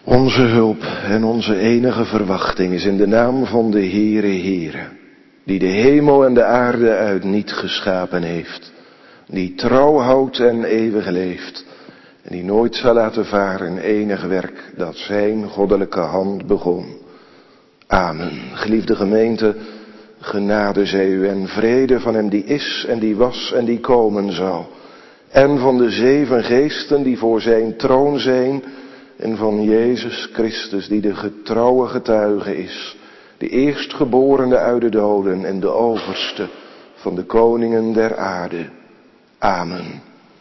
Onze hulp en onze enige verwachting is in de naam van de Heere, die de hemel en de aarde uit niet geschapen heeft, die trouw houdt en eeuwig leeft, en die nooit zal laten varen enig werk dat zijn goddelijke hand begon. Amen. Geliefde gemeente, genade zij u en vrede van hem die is en die was en die komen zal, en van de 7 geesten die voor zijn troon zijn, en van Jezus Christus die de getrouwe getuige is, de eerstgeborene uit de doden en de overste van de koningen der aarde. Amen.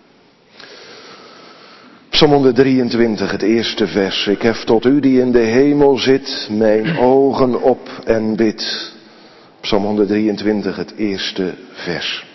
Psalm 123, het eerste vers. Ik hef tot u die in de hemel zit, mijn ogen op en bid. Psalm 123, het eerste vers.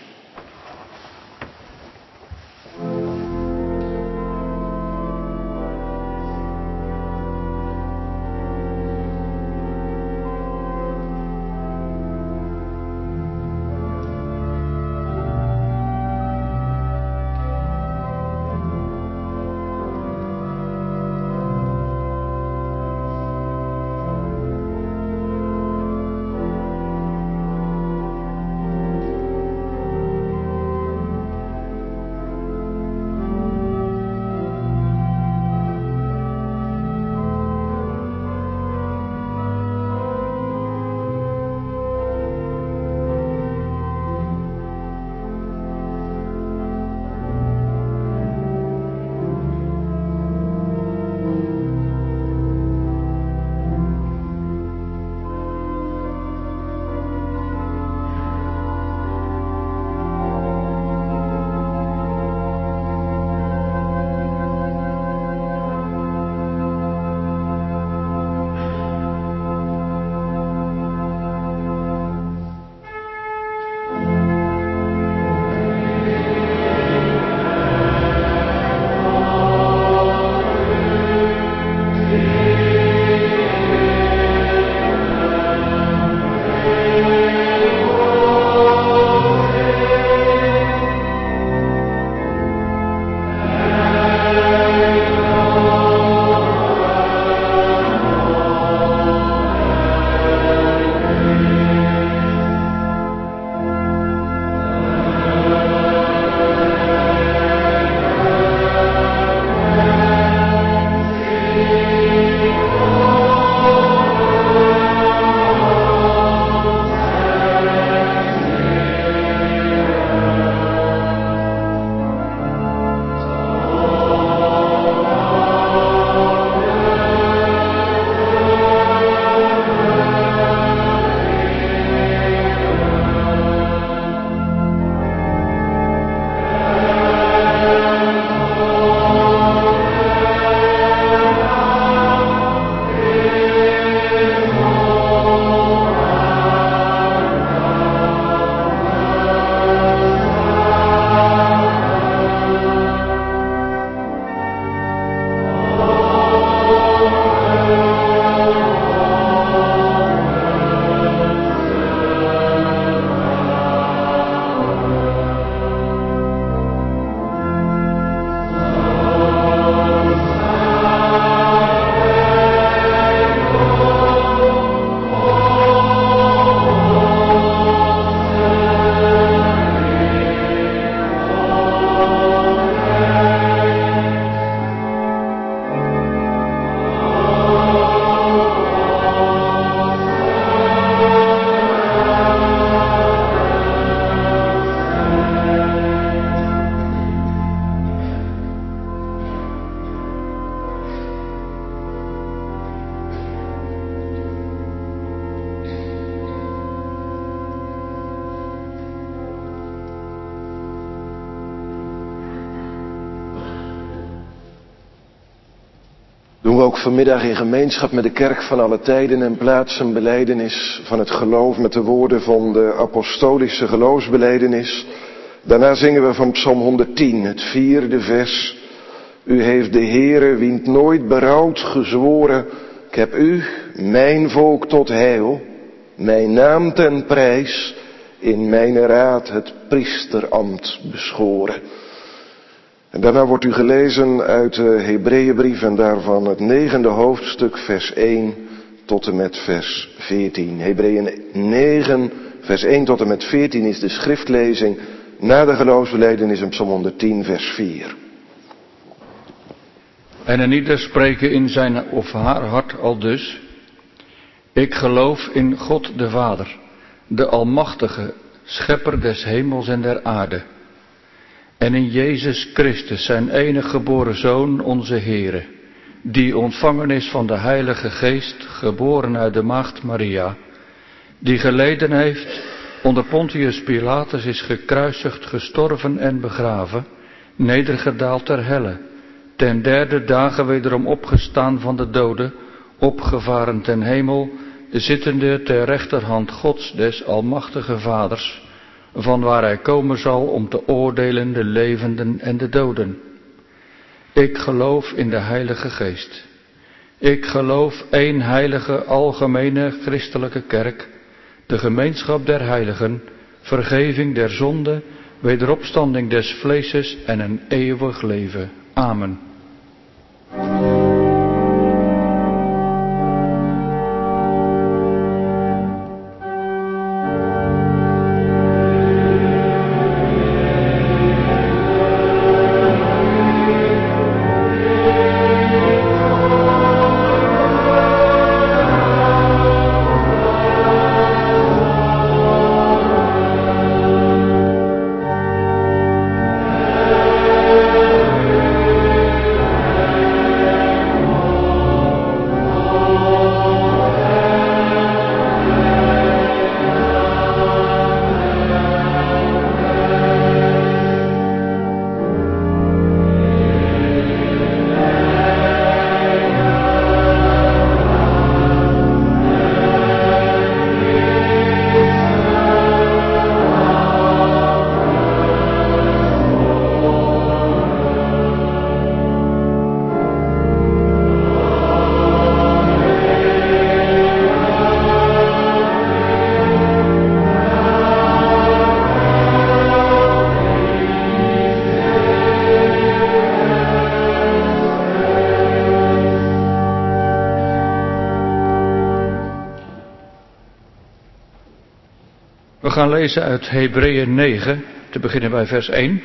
Doen we ook vanmiddag in gemeenschap met de kerk van alle tijden en plaatsen belijdenis van het geloof met de woorden van de apostolische geloofsbelijdenis. Daarna zingen we van Psalm 110, het 4e vers. U heeft de Heere, wien nooit berouwd, gezworen. Ik heb u, mijn volk, tot heil, mijn naam ten prijs, in mijn raad het priesterambt beschoren. En daarna wordt u gelezen uit de Hebreeënbrief en daarvan het 9e hoofdstuk, vers 1 tot en met vers 14. Hebreeën 9, vers 1 tot en met 14 is de schriftlezing na de geloofsbelijdenis in Psalm 110, vers 4. En een ieder spreken in zijn of haar hart aldus: ik geloof in God de Vader, de Almachtige, Schepper des hemels en der aarde. En in Jezus Christus, zijn enige geboren Zoon, onze Heere, die ontvangen is van de Heilige Geest, geboren uit de maagd Maria, die geleden heeft, onder Pontius Pilatus is gekruisigd, gestorven en begraven, nedergedaald ter helle, ten derde dagen wederom opgestaan van de doden, opgevaren ten hemel, zittende ter rechterhand Gods des Almachtige Vaders, van waar hij komen zal om te oordelen de levenden en de doden. Ik geloof in de Heilige Geest. Ik geloof één heilige, algemene, christelijke kerk, de gemeenschap der heiligen, vergeving der zonde, wederopstanding des vleeses en een eeuwig leven. Amen. We gaan lezen uit Hebreeën 9, te beginnen bij vers 1.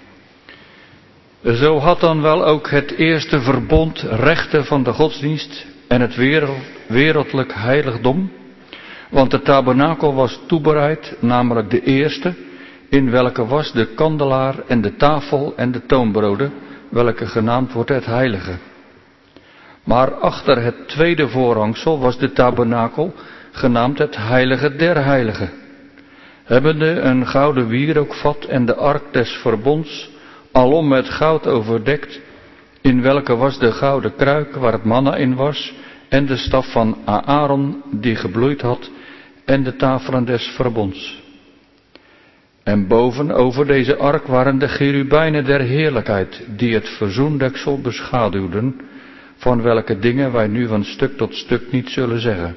Zo had dan wel ook het eerste verbond rechten van de godsdienst en het wereldlijk heiligdom, want de tabernakel was toebereid, namelijk de eerste, in welke was de kandelaar en de tafel en de toonbroden, welke genaamd wordt het heilige. Maar achter het tweede voorhangsel was de tabernakel, genaamd het heilige der heiligen, hebbende een gouden wierookvat en de ark des verbonds, alom met goud overdekt, in welke was de gouden kruik waar het manna in was, en de staf van Aaron die gebloeid had, en de tafelen des verbonds. En boven over deze ark waren de cherubijnen der heerlijkheid, die het verzoendeksel beschaduwden, van welke dingen wij nu van stuk tot stuk niet zullen zeggen.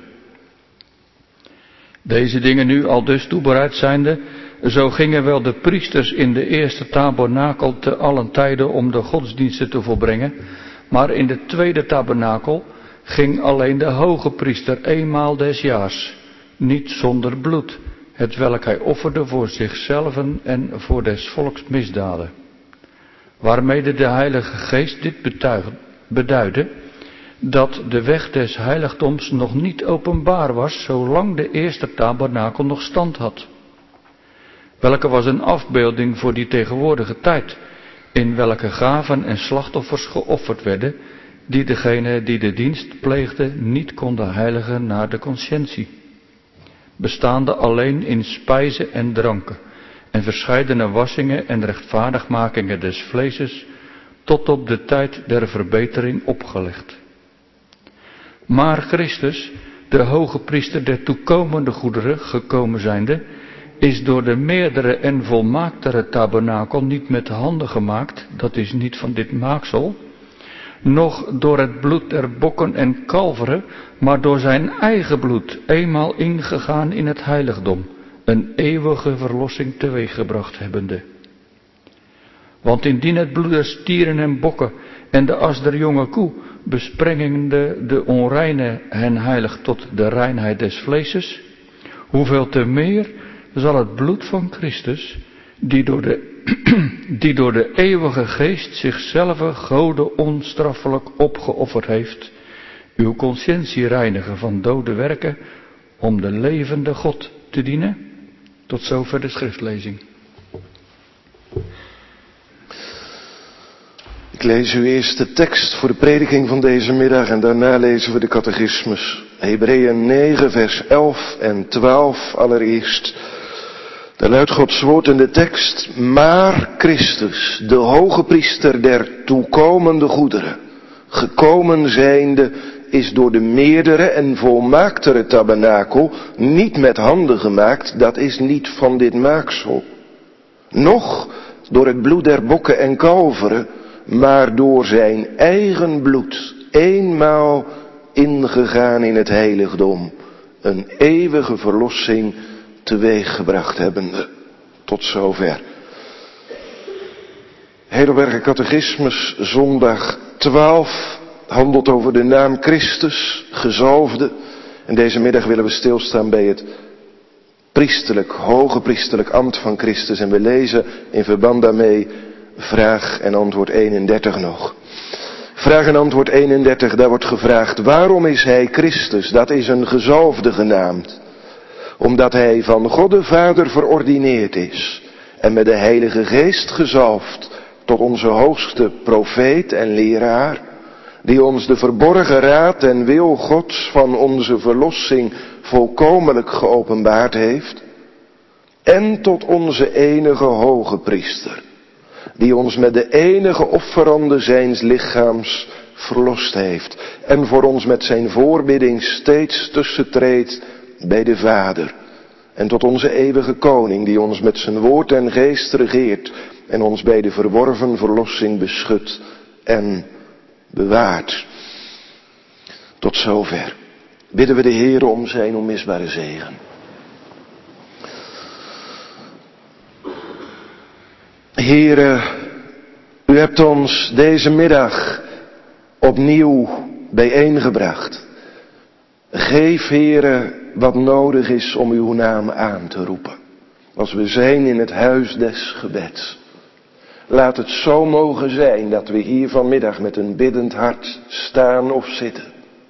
Deze dingen nu al dus toebereid zijnde, zo gingen wel de priesters in de eerste tabernakel te allen tijden om de godsdiensten te volbrengen, maar in de tweede tabernakel ging alleen de hoge priester eenmaal des jaars, niet zonder bloed, hetwelk hij offerde voor zichzelven en voor des volks misdaden. Waarmede de Heilige Geest dit beduidde, dat de weg des heiligdoms nog niet openbaar was, zolang de eerste tabernakel nog stand had. Welke was een afbeelding voor die tegenwoordige tijd, in welke gaven en slachtoffers geofferd werden, die degene die de dienst pleegde niet konden heiligen naar de conscientie, bestaande alleen in spijzen en dranken, en verscheidene wassingen en rechtvaardigmakingen des vleeses, tot op de tijd der verbetering opgelegd. Maar Christus, de hoge priester der toekomende goederen, gekomen zijnde, is door de meerdere en volmaaktere tabernakel niet met handen gemaakt, dat is niet van dit maaksel, noch door het bloed der bokken en kalveren, maar door zijn eigen bloed, eenmaal ingegaan in het heiligdom, een eeuwige verlossing teweeggebracht hebbende. Want indien het bloed der stieren en bokken en de as der jonge koe, besprengende de onreine hen heiligt tot de reinheid des vleeses, hoeveel te meer zal het bloed van Christus, die door de eeuwige geest zichzelf Gode onstraffelijk opgeofferd heeft, uw conscientie reinigen van dode werken, om de levende God te dienen. Tot zover de schriftlezing. Ik lees u eerst de tekst voor de prediking van deze middag en daarna lezen we de catechismus. Hebreeën 9 vers 11 en 12 allereerst. Daar luidt Gods woord in de tekst: maar Christus, de hoge priester der toekomende goederen, gekomen zijnde, is door de meerdere en volmaaktere tabernakel niet met handen gemaakt, dat is niet van dit maaksel. Noch door het bloed der bokken en kalveren, maar door zijn eigen bloed, eenmaal ingegaan in het heiligdom, een eeuwige verlossing teweeggebracht hebbende. Tot zover. Heidelberger Catechismus, zondag 12, handelt over de naam Christus, gezalfde. En deze middag willen we stilstaan bij het hoge priesterlijk ambt van Christus. En we lezen in verband daarmee vraag en antwoord 31 nog. Vraag en antwoord 31, daar wordt gevraagd: waarom is hij Christus? Dat is een gezalfde genaamd. Omdat hij van God de Vader verordineerd is en met de Heilige Geest gezalfd tot onze hoogste profeet en leraar, die ons de verborgen raad en wil Gods van onze verlossing volkomenlijk geopenbaard heeft, en tot onze enige hoge priester, die ons met de enige offerande zijns lichaams verlost heeft en voor ons met zijn voorbidding steeds tussentreedt bij de Vader, en tot onze eeuwige koning, die ons met zijn woord en geest regeert en ons bij de verworven verlossing beschut en bewaart. Tot zover. Bidden we de Heer om zijn onmisbare zegen. Heere, u hebt ons deze middag opnieuw bijeengebracht. Geef, Heere, wat nodig is om uw naam aan te roepen. Als we zijn in het huis des gebeds. Laat het zo mogen zijn dat we hier vanmiddag met een biddend hart staan of zitten.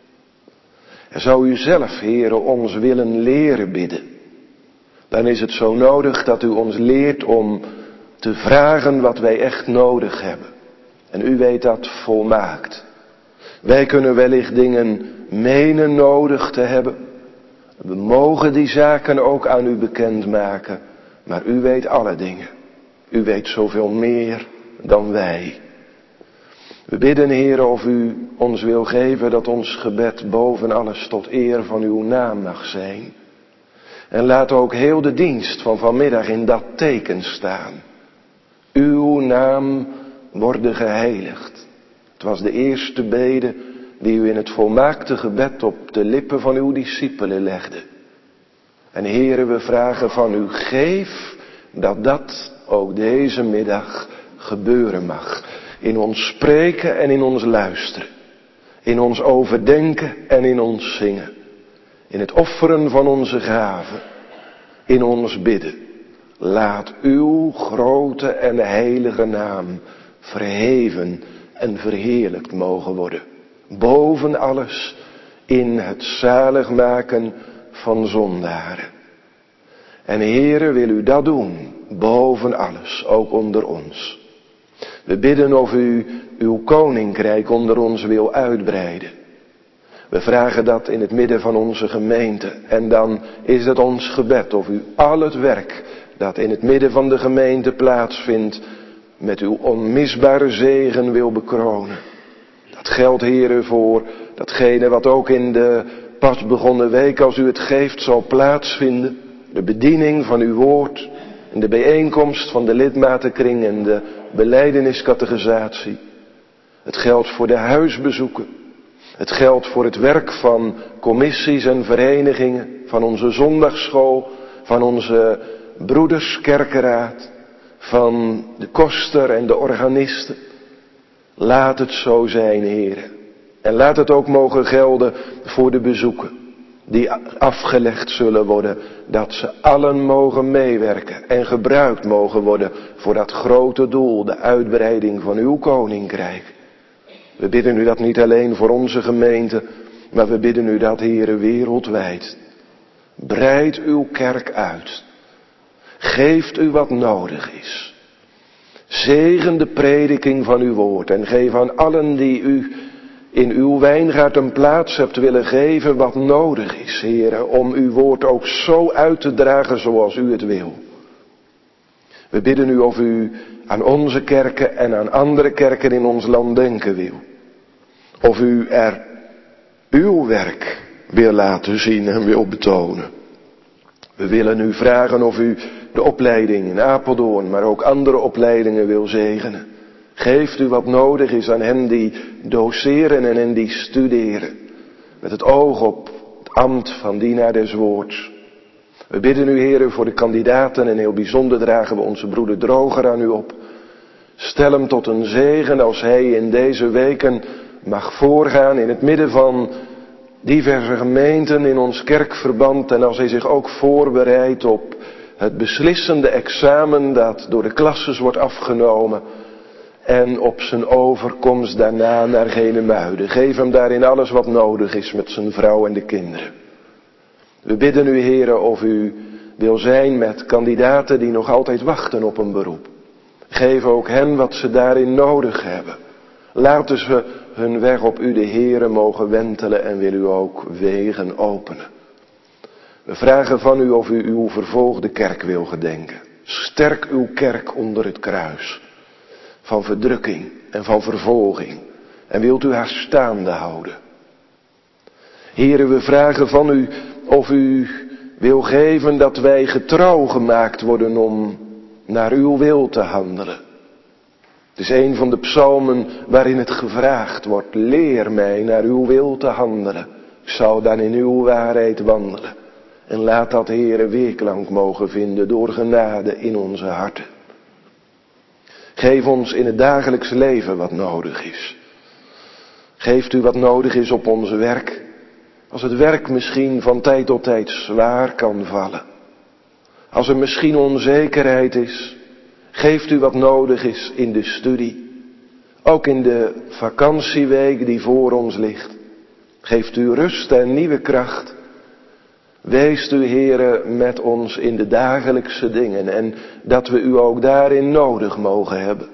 En zou u zelf, Heere, ons willen leren bidden. Dan is het zo nodig dat u ons leert om te vragen wat wij echt nodig hebben. En u weet dat volmaakt. Wij kunnen wellicht dingen menen nodig te hebben. We mogen die zaken ook aan u bekendmaken. Maar u weet alle dingen. U weet zoveel meer dan wij. We bidden, Heer, of u ons wil geven dat ons gebed boven alles tot eer van uw naam mag zijn. En laat ook heel de dienst van vanmiddag in dat teken staan. Uw naam worden geheiligd. Het was de eerste bede die u in het volmaakte gebed op de lippen van uw discipelen legde. En Heere, we vragen van u, geef dat dat ook deze middag gebeuren mag. In ons spreken en in ons luisteren. In ons overdenken en in ons zingen. In het offeren van onze gaven. In ons bidden. Laat uw grote en heilige naam verheven en verheerlijkt mogen worden. Boven alles in het zaligmaken van zondaren. En Heere, wil u dat doen, boven alles, ook onder ons. We bidden of u uw koninkrijk onder ons wil uitbreiden. We vragen dat in het midden van onze gemeente. En dan is het ons gebed of u al het werk dat in het midden van de gemeente plaatsvindt, met uw onmisbare zegen wil bekronen. Dat geldt, Heere, voor datgene wat ook in de pas begonnen week, als u het geeft, zal plaatsvinden. De bediening van uw woord en de bijeenkomst van de lidmatenkring en de belijdeniscatechisatie. Het geldt voor de huisbezoeken. Het geldt voor het werk van commissies en verenigingen, van onze zondagsschool, van onze broederskerkenraad, van de koster en de organisten. Laat het zo zijn, Heere. En laat het ook mogen gelden voor de bezoeken die afgelegd zullen worden, dat ze allen mogen meewerken en gebruikt mogen worden voor dat grote doel, de uitbreiding van uw koninkrijk. We bidden u dat niet alleen voor onze gemeente, maar we bidden u dat, Heere, wereldwijd. Breid uw kerk uit. Geeft u wat nodig is. Zegen de prediking van uw woord en geef aan allen die u in uw wijngaard een plaats hebt willen geven wat nodig is, Heere, om uw woord ook zo uit te dragen zoals u het wil. We bidden u of u aan onze kerken en aan andere kerken in ons land denken wil. Of u er uw werk wil laten zien en wil betonen. We willen u vragen of u de opleiding in Apeldoorn, maar ook andere opleidingen wil zegenen. Geeft u wat nodig is aan hen die doceren en hen die studeren. Met het oog op het ambt van dienaar des woords. We bidden u, Heere, voor de kandidaten en heel bijzonder dragen we onze broeder Droger aan u op. Stel hem tot een zegen als hij in deze weken mag voorgaan in het midden van diverse gemeenten in ons kerkverband. En als hij zich ook voorbereidt op het beslissende examen dat door de klasses wordt afgenomen. En op zijn overkomst daarna naar Genemuiden. Geef hem daarin alles wat nodig is met zijn vrouw en de kinderen. We bidden u, Heere, of u wil zijn met kandidaten die nog altijd wachten op een beroep. Geef ook hen wat ze daarin nodig hebben. Laten ze hun weg op u, de Heere, mogen wentelen en wil u ook wegen openen. We vragen van u of u uw vervolgde kerk wil gedenken. Sterk uw kerk onder het kruis. Van verdrukking en van vervolging. En wilt u haar staande houden. Heere, we vragen van u of u wil geven dat wij getrouw gemaakt worden om naar uw wil te handelen. Het is een van de psalmen waarin het gevraagd wordt. Leer mij naar uw wil te handelen. Ik zal dan in uw waarheid wandelen. En laat dat, Heere, weerklank mogen vinden door genade in onze harten. Geef ons in het dagelijks leven wat nodig is. Geeft u wat nodig is op ons werk. Als het werk misschien van tijd tot tijd zwaar kan vallen. Als er misschien onzekerheid is. Geeft u wat nodig is in de studie. Ook in de vakantieweek die voor ons ligt. Geeft u rust en nieuwe kracht. Weest u, Heere, met ons in de dagelijkse dingen en dat we u ook daarin nodig mogen hebben.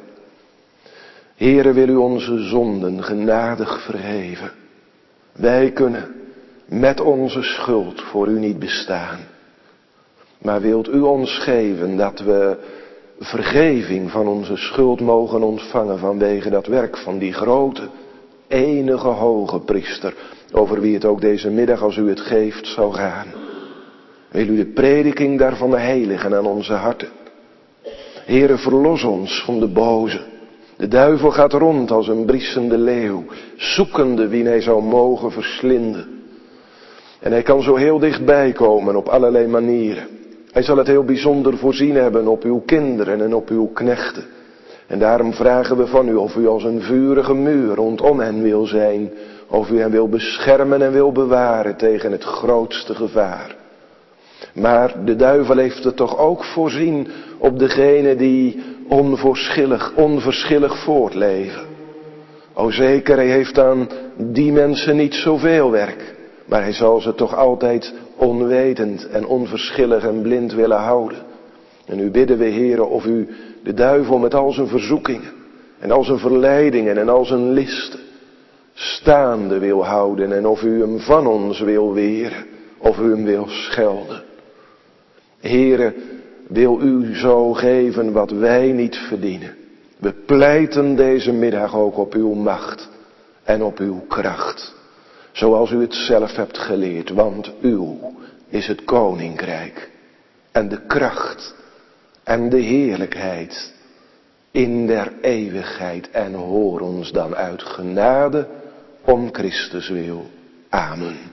Heere, wil u onze zonden genadig vergeven. Wij kunnen met onze schuld voor u niet bestaan. Maar wilt u ons geven dat we vergeving van onze schuld mogen ontvangen vanwege dat werk van die grote, enige hoge priester, over wie het ook deze middag als u het geeft zou gaan. Wil u de prediking daarvan heiligen aan onze harten. Heere, verlos ons van de boze. De duivel gaat rond als een briesende leeuw, zoekende wie hij zou mogen verslinden. En hij kan zo heel dichtbij komen op allerlei manieren. Hij zal het heel bijzonder voorzien hebben op uw kinderen en op uw knechten. En daarom vragen we van u of u als een vurige muur rondom hen wil zijn. Of u hen wil beschermen en wil bewaren tegen het grootste gevaar. Maar de duivel heeft het toch ook voorzien op degenen die onverschillig voortleven. O zeker, hij heeft aan die mensen niet zoveel werk. Maar hij zal ze toch altijd onwetend en onverschillig en blind willen houden. En nu bidden we, Heere, of u de duivel met al zijn verzoekingen en al zijn verleidingen en al zijn listen staande wil houden. En of u hem van ons wil weren, of u hem wil schelden. Heere, wil u zo geven wat wij niet verdienen. We pleiten deze middag ook op uw macht en op uw kracht. Zoals u het zelf hebt geleerd, want uw is het koninkrijk en de kracht en de heerlijkheid in der eeuwigheid. En hoor ons dan uit genade om Christus wil. Amen.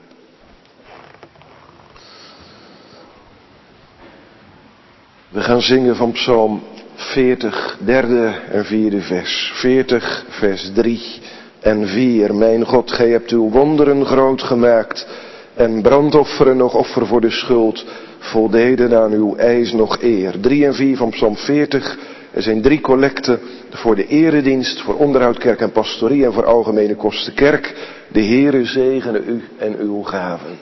We gaan zingen van Psalm 40, derde en vierde vers. 40, vers 3 en 4. Mijn God, gij hebt uw wonderen groot gemaakt en brandofferen nog offer voor de schuld voldeden aan uw eis nog eer. 3 en 4 van Psalm 40. Er zijn 3 collecten voor de eredienst, voor onderhoud, kerk en pastorie en voor algemene kosten kerk. De Heere zegene u en uw gaven.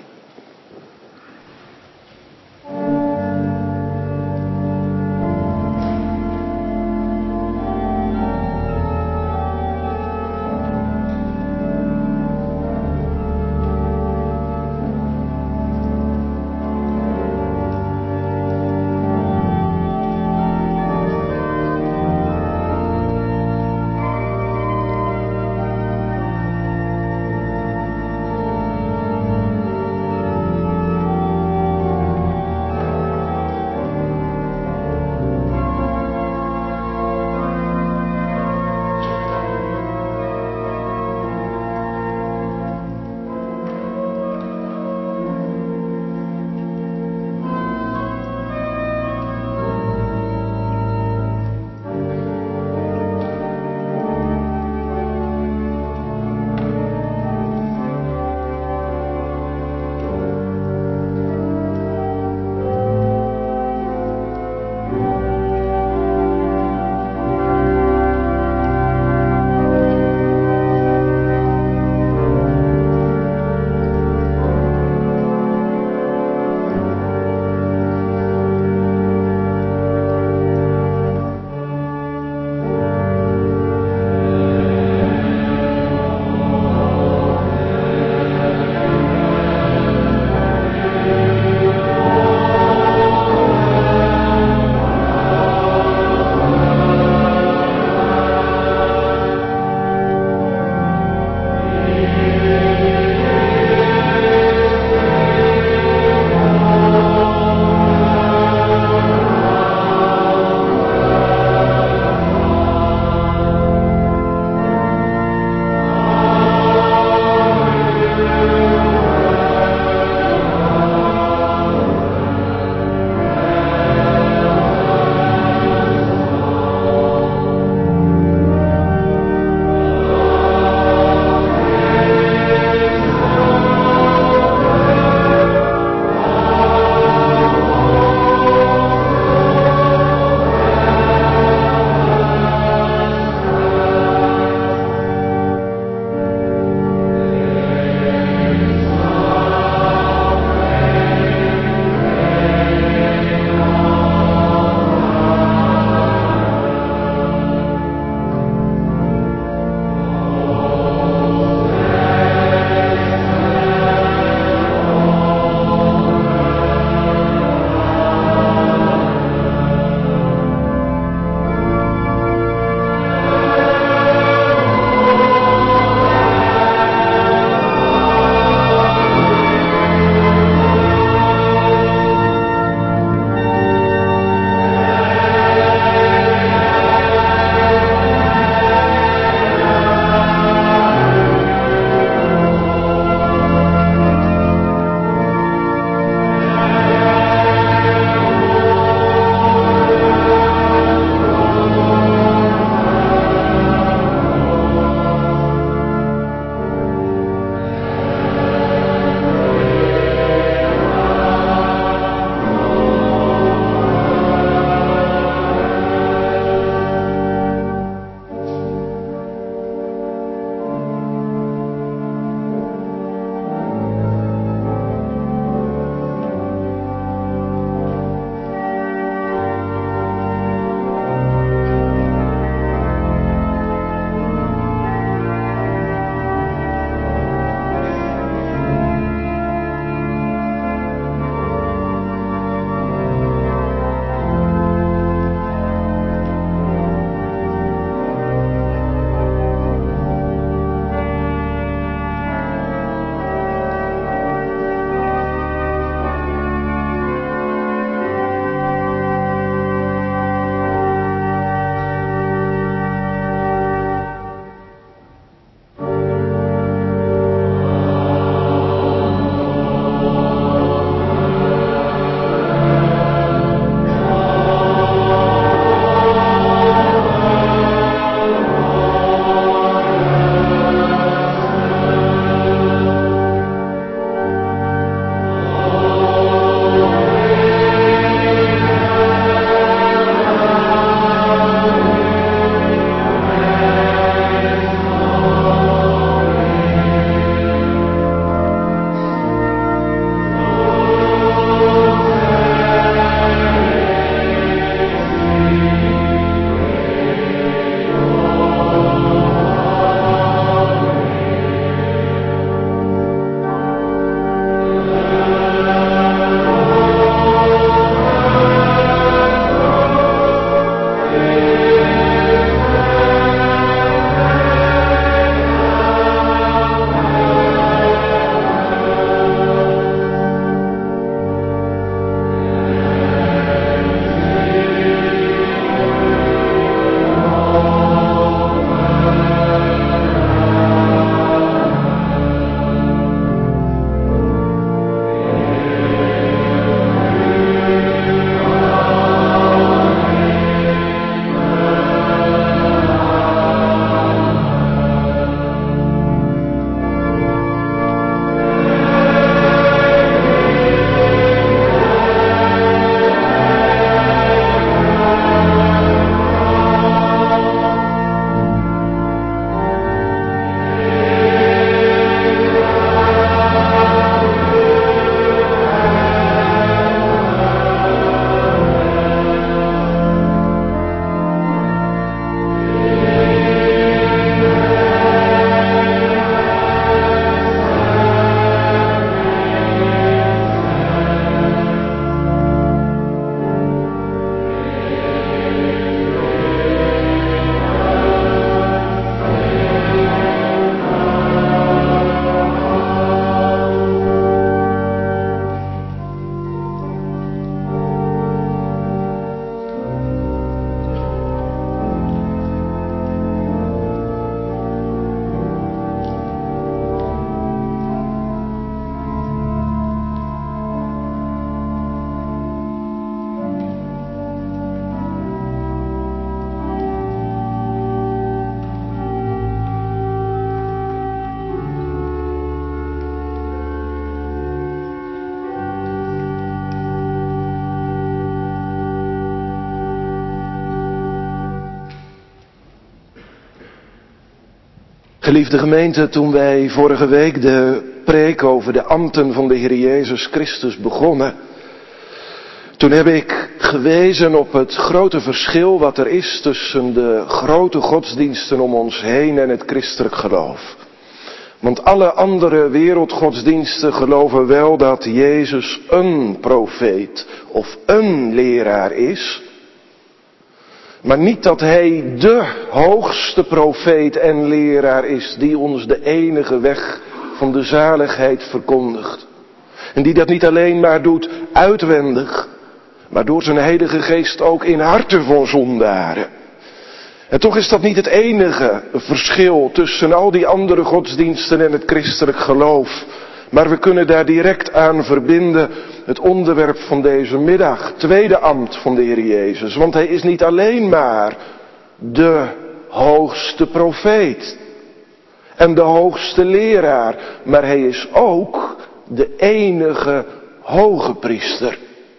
Geliefde gemeente, toen wij vorige week de preek over de ambten van de Heer Jezus Christus begonnen, toen heb ik gewezen op het grote verschil wat er is tussen de grote godsdiensten om ons heen en het christelijk geloof. Want alle andere wereldgodsdiensten geloven wel dat Jezus een profeet of een leraar is, maar niet dat Hij de hoogste profeet en leraar is die ons de enige weg van de zaligheid verkondigt. En die dat niet alleen maar doet uitwendig, maar door zijn Heilige Geest ook in harten van zondaren. En toch is dat niet het enige verschil tussen al die andere godsdiensten en het christelijk geloof. Maar we kunnen daar direct aan verbinden het onderwerp van deze middag. Tweede ambt van de Heer Jezus. Want Hij is niet alleen maar de hoogste profeet en de hoogste leraar. Maar Hij is ook de enige hoge priester.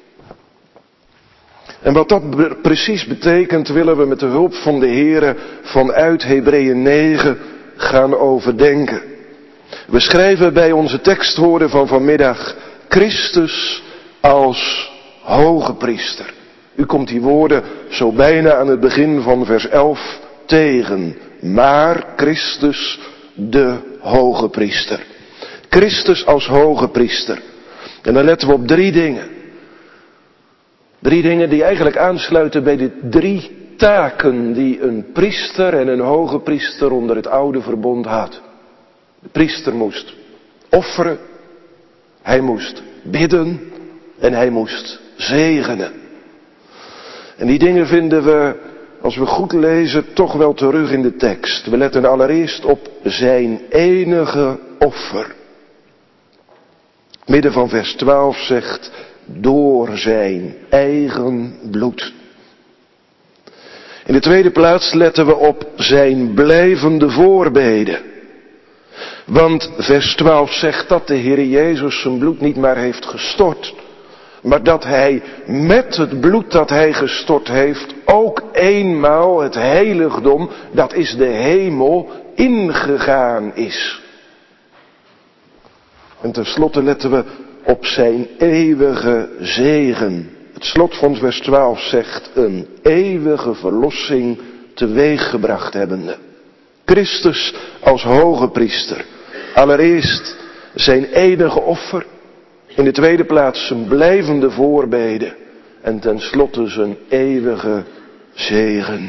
En wat dat precies betekent, willen we met de hulp van de Heere vanuit Hebreeën 9 gaan overdenken. We schrijven bij onze tekstwoorden van vanmiddag Christus als hoge priester. U komt die woorden zo bijna aan het begin van vers 11 tegen. Maar Christus de hoge priester. Christus als hoge priester. En dan letten we op 3 dingen. 3 dingen die eigenlijk aansluiten bij de 3 taken die een priester en een hoge priester onder het oude verbond had. De priester moest offeren, hij moest bidden en hij moest zegenen. En die dingen vinden we, als we goed lezen, toch wel terug in de tekst. We letten allereerst op zijn enige offer. Midden van vers 12 zegt, door zijn eigen bloed. In de tweede plaats letten we op zijn blijvende voorbeden. Want vers 12 zegt dat de Heer Jezus zijn bloed niet maar heeft gestort, maar dat Hij met het bloed dat Hij gestort heeft ook eenmaal het heiligdom, dat is de hemel, ingegaan is. En tenslotte letten we op zijn eeuwige zegen. Het slot van vers 12 zegt een eeuwige verlossing teweeggebracht hebbende. Christus als hoge priester. Allereerst zijn enige offer. In de tweede plaats zijn blijvende voorbeden. En tenslotte zijn eeuwige zegen.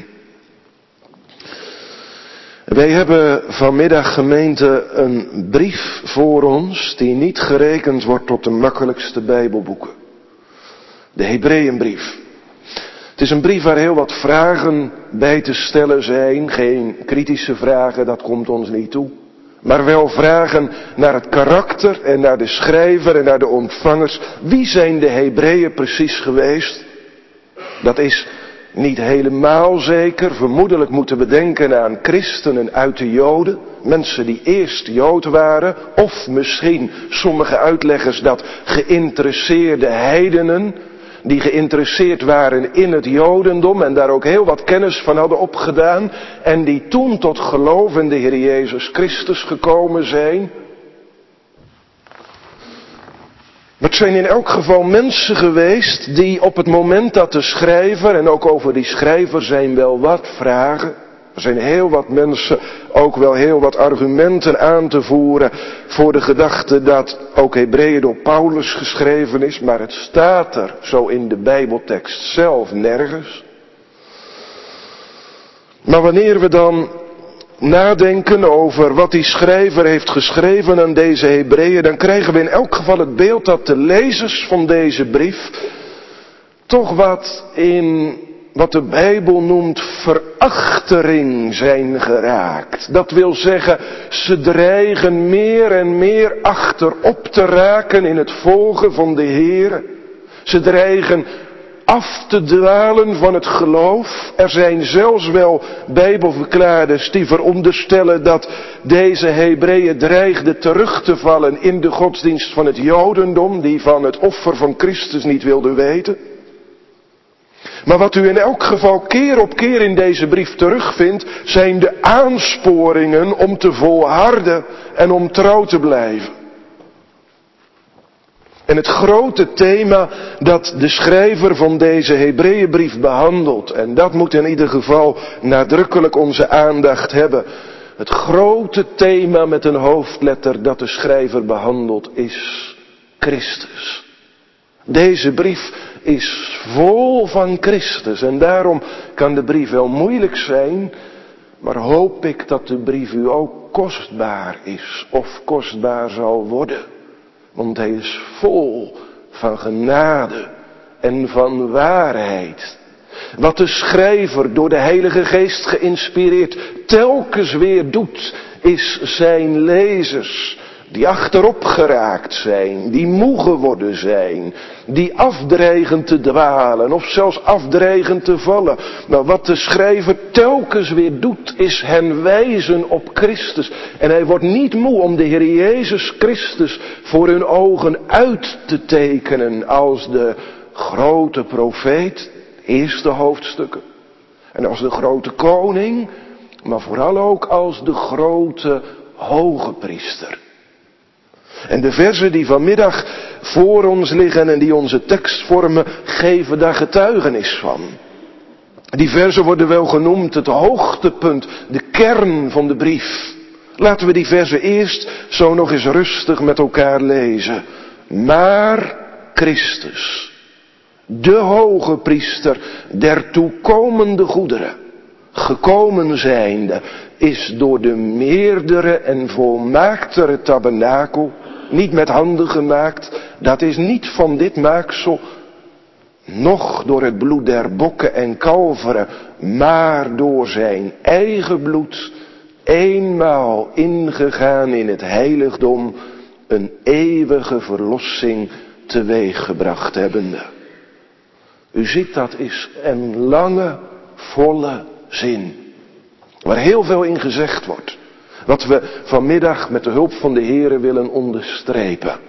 Wij hebben vanmiddag, gemeente, een brief voor ons die niet gerekend wordt tot de makkelijkste Bijbelboeken. De Hebreeënbrief. Het is een brief waar heel wat vragen bij te stellen zijn. Geen kritische vragen, dat komt ons niet toe. Maar wel vragen naar het karakter en naar de schrijver en naar de ontvangers. Wie zijn de Hebreeën precies geweest? Dat is niet helemaal zeker. Vermoedelijk moeten we denken aan christenen uit de Joden. Mensen die eerst Jood waren. Of misschien sommige uitleggers dat geïnteresseerde heidenen. Die geïnteresseerd waren in het Jodendom en daar ook heel wat kennis van hadden opgedaan. En die toen tot geloof in de Heer Jezus Christus gekomen zijn. Maar het zijn in elk geval mensen geweest die op het moment dat de schrijver, en ook over die schrijver zijn wel wat vragen. Er zijn heel wat mensen, ook wel heel wat argumenten aan te voeren voor de gedachte dat ook Hebreeën door Paulus geschreven is. Maar het staat er zo in de Bijbeltekst zelf nergens. Maar wanneer we dan nadenken over wat die schrijver heeft geschreven aan deze Hebreeën, dan krijgen we in elk geval het beeld dat de lezers van deze brief toch wat in wat de Bijbel noemt verachtering zijn geraakt. Dat wil zeggen, ze dreigen meer en meer achterop te raken in het volgen van de Heer. Ze dreigen af te dwalen van het geloof. Er zijn zelfs wel Bijbelverklaarders die veronderstellen dat deze Hebreeën dreigden terug te vallen in de godsdienst van het Jodendom, die van het offer van Christus niet wilden weten. Maar wat u in elk geval keer op keer in deze brief terugvindt, zijn de aansporingen om te volharden en om trouw te blijven. En het grote thema dat de schrijver van deze Hebreeënbrief behandelt, en dat moet in ieder geval nadrukkelijk onze aandacht hebben. Het grote thema met een hoofdletter dat de schrijver behandelt is Christus. Deze brief is vol van Christus en daarom kan de brief wel moeilijk zijn, maar hoop ik dat de brief u ook kostbaar is of kostbaar zal worden. Want hij is vol van genade en van waarheid. Wat de schrijver door de Heilige Geest geïnspireerd telkens weer doet, is zijn lezers die achterop geraakt zijn, die moe geworden zijn, die afdreigen te dwalen of zelfs afdreigen te vallen. Maar wat de schrijver telkens weer doet, is hen wijzen op Christus. En hij wordt niet moe om de Heer Jezus Christus voor hun ogen uit te tekenen als de grote profeet, eerste hoofdstukken. En als de grote koning, maar vooral ook als de grote hoge priester. En de verzen die vanmiddag voor ons liggen en die onze tekst vormen, geven daar getuigenis van. Die verzen worden wel genoemd het hoogtepunt, de kern van de brief. Laten we die verzen eerst zo nog eens rustig met elkaar lezen. Maar Christus, de hoge priester der toekomende goederen, gekomen zijnde, is door de meerdere en volmaaktere tabernakel, niet met handen gemaakt, dat is niet van dit maaksel, noch door het bloed der bokken en kalveren, maar door zijn eigen bloed, eenmaal ingegaan in het heiligdom, een eeuwige verlossing teweeggebracht hebbende. U ziet, dat is een lange, volle zin, waar heel veel in gezegd wordt. Wat we vanmiddag met de hulp van de Heere willen onderstrepen.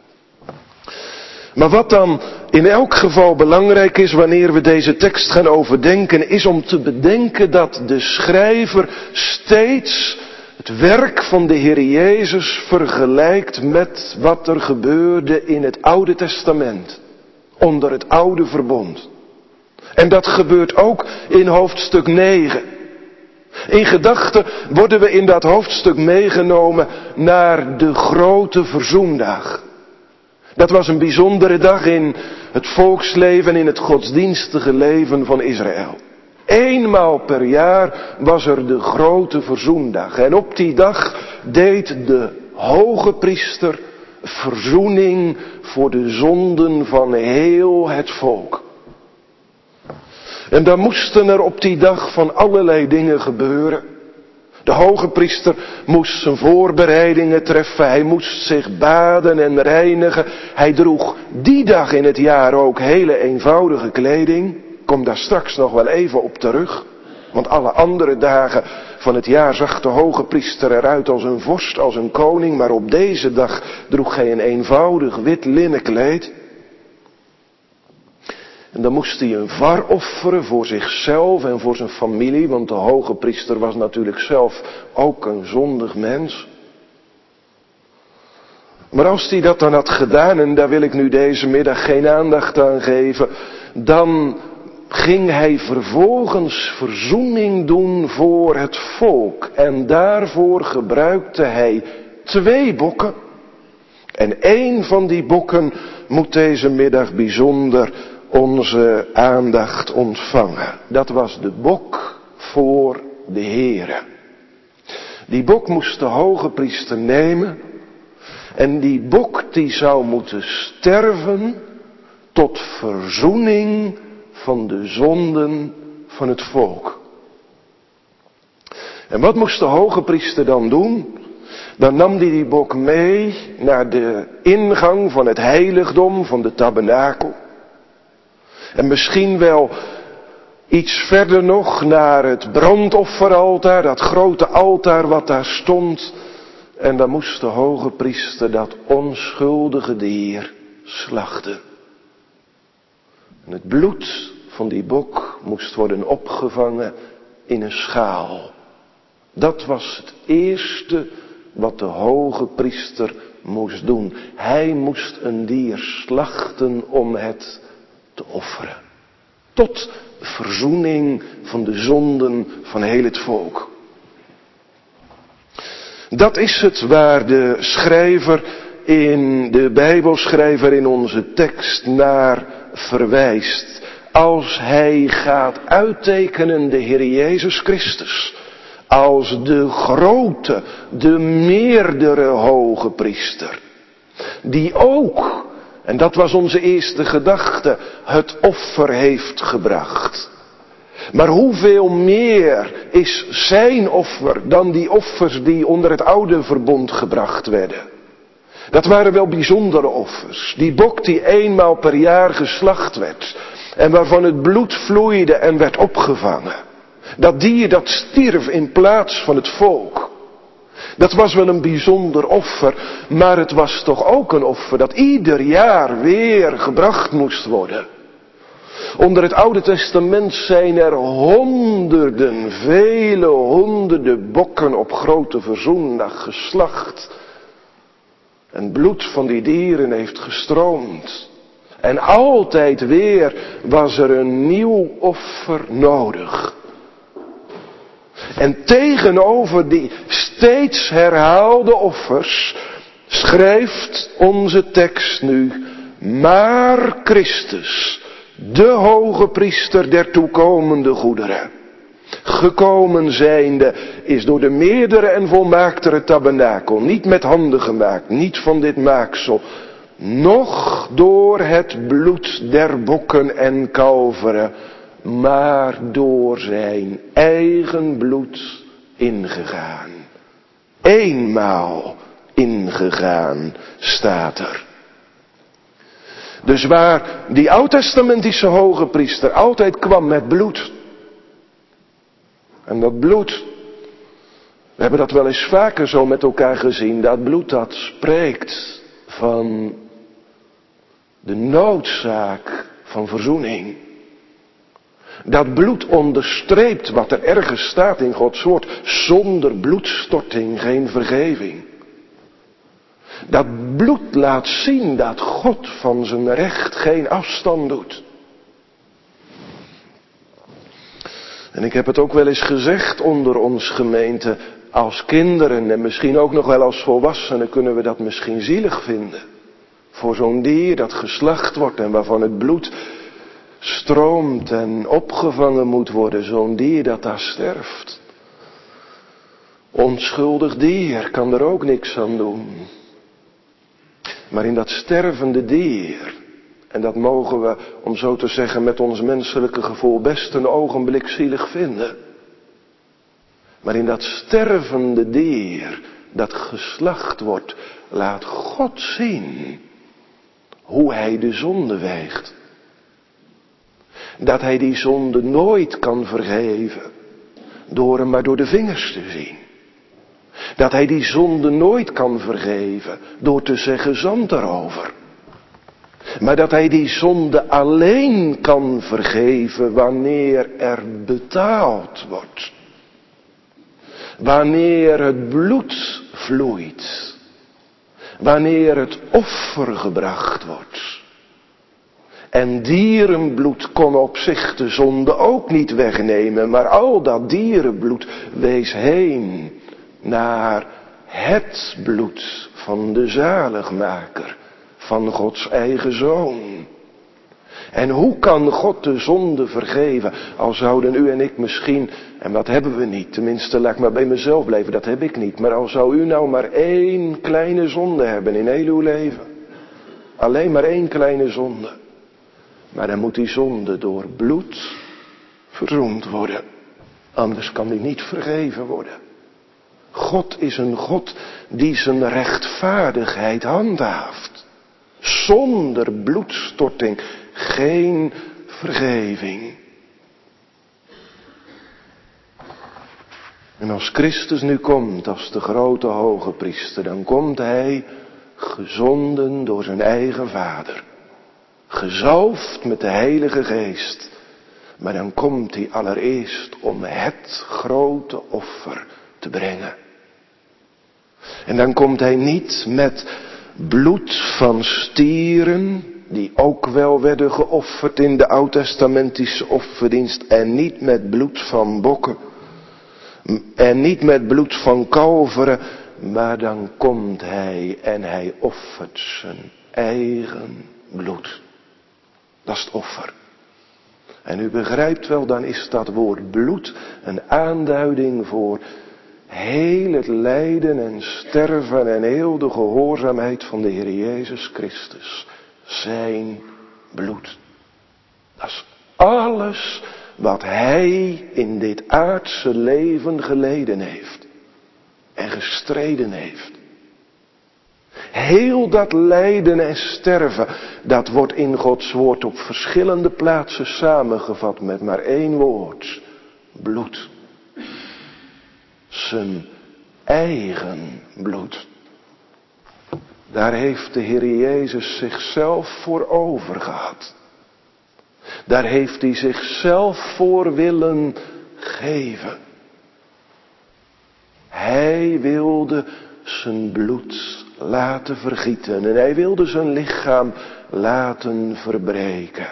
Maar wat dan in elk geval belangrijk is wanneer we deze tekst gaan overdenken, is om te bedenken dat de schrijver steeds het werk van de Heer Jezus vergelijkt met wat er gebeurde in het Oude Testament, onder het Oude Verbond. En dat gebeurt ook in hoofdstuk 9. In gedachten worden we in dat hoofdstuk meegenomen naar de grote verzoendag. Dat was een bijzondere dag in het volksleven, in het godsdienstige leven van Israël. Eenmaal per jaar was er de grote verzoendag. En op die dag deed de hoge priester verzoening voor de zonden van heel het volk. En dan moesten er op die dag van allerlei dingen gebeuren. De hoge priester moest zijn voorbereidingen treffen. Hij moest zich baden en reinigen. Hij droeg die dag in het jaar ook hele eenvoudige kleding. Ik kom daar straks nog wel even op terug. Want alle andere dagen van het jaar zag de hoge priester eruit als een vorst, als een koning. Maar op deze dag droeg hij een eenvoudig wit linnen kleed. En dan moest hij een var offeren voor zichzelf en voor zijn familie, want de hoge priester was natuurlijk zelf ook een zondig mens. Maar als hij dat dan had gedaan, en daar wil ik nu deze middag geen aandacht aan geven, dan ging hij vervolgens verzoening doen voor het volk. En daarvoor gebruikte hij 2 bokken. En 1 van die bokken moet deze middag bijzonder onze aandacht ontvangen. Dat was de bok voor de Heere. Die bok moest de hoge priester nemen. En die bok die zou moeten sterven tot verzoening van de zonden van het volk. En wat moest de hoge priester dan doen? Dan nam hij die bok mee naar de ingang van het heiligdom van de tabernakel. En misschien wel iets verder nog naar het brandofferaltaar, dat grote altaar wat daar stond. En dan moest de hoge priester dat onschuldige dier slachten. En het bloed van die bok moest worden opgevangen in een schaal. Dat was het eerste wat de hoge priester moest doen. Hij moest een dier slachten om het te offeren. Tot verzoening van de zonden van heel het volk. Dat is het waar de schrijver de Bijbelschrijver in onze tekst naar verwijst. Als hij gaat uittekenen de Heer Jezus Christus als de grote, de meerdere hoge priester. Die ook, en dat was onze eerste gedachte, het offer heeft gebracht. Maar hoeveel meer is zijn offer dan die offers die onder het oude verbond gebracht werden? Dat waren wel bijzondere offers. Die bok die eenmaal per jaar geslacht werd en waarvan het bloed vloeide en werd opgevangen. Dat dier dat stierf in plaats van het volk. Dat was wel een bijzonder offer, maar het was toch ook een offer dat ieder jaar weer gebracht moest worden. Onder het Oude Testament zijn er honderden, vele honderden bokken op grote verzoendag geslacht. En bloed van die dieren heeft gestroomd. En altijd weer was er een nieuw offer nodig. En tegenover die steeds herhaalde offers schrijft onze tekst nu: maar Christus, de hoge priester der toekomende goederen, gekomen zijnde, is door de meerdere en volmaaktere tabernakel, niet met handen gemaakt, niet van dit maaksel, noch door het bloed der bokken en kalveren, maar door zijn eigen bloed ingegaan. Eenmaal ingegaan, staat er. Dus waar die oud-testamentische hoge priester altijd kwam met bloed. En dat bloed, we hebben dat wel eens vaker zo met elkaar gezien, dat bloed dat spreekt van de noodzaak van verzoening. Dat bloed onderstreept wat er ergens staat in Gods woord. Zonder bloedstorting geen vergeving. Dat bloed laat zien dat God van zijn recht geen afstand doet. En ik heb het ook wel eens gezegd onder ons gemeente, als kinderen en misschien ook nog wel als volwassenen kunnen we dat misschien zielig vinden. Voor zo'n dier dat geslacht wordt en waarvan het bloed stroomt en opgevangen moet worden, zo'n dier dat daar sterft. Onschuldig dier kan er ook niks aan doen. Maar in dat stervende dier, en dat mogen we, om zo te zeggen, met ons menselijke gevoel best een ogenblik zielig vinden. Maar in dat stervende dier, dat geslacht wordt, laat God zien hoe hij de zonde weegt. Dat hij die zonde nooit kan vergeven door hem maar door de vingers te zien. Dat hij die zonde nooit kan vergeven door te zeggen zand erover. Maar dat hij die zonde alleen kan vergeven wanneer er betaald wordt. Wanneer het bloed vloeit. Wanneer het offer gebracht wordt. En dierenbloed kon op zich de zonde ook niet wegnemen, maar al dat dierenbloed wees heen naar het bloed van de zaligmaker, van Gods eigen Zoon. En hoe kan God de zonde vergeven? Al zouden u en ik misschien, en dat hebben we niet, tenminste laat ik maar bij mezelf blijven, dat heb ik niet. Maar al zou u nou maar één kleine zonde hebben in heel uw leven. Alleen maar één kleine zonde. Maar dan moet die zonde door bloed verzoend worden. Anders kan die niet vergeven worden. God is een God die zijn rechtvaardigheid handhaaft. Zonder bloedstorting geen vergeving. En als Christus nu komt als de grote hoge priester, dan komt hij gezonden door zijn eigen Vader. Gezalfd met de Heilige Geest. Maar dan komt hij allereerst om het grote offer te brengen. En dan komt hij niet met bloed van stieren, die ook wel werden geofferd in de oud-testamentische offerdienst, en niet met bloed van bokken, en niet met bloed van kalveren, maar dan komt hij en hij offert zijn eigen bloed. Dat is het offer. En u begrijpt wel, dan is dat woord bloed een aanduiding voor heel het lijden en sterven en heel de gehoorzaamheid van de Heer Jezus Christus. Zijn bloed. Dat is alles wat hij in dit aardse leven geleden heeft. En gestreden heeft. Heel dat lijden en sterven, dat wordt in Gods woord op verschillende plaatsen samengevat met maar één woord. Bloed. Zijn eigen bloed. Daar heeft de Heer Jezus zichzelf voor over gehad. Daar heeft hij zichzelf voor willen geven. Hij wilde zijn bloed laten vergieten en hij wilde zijn lichaam laten verbreken.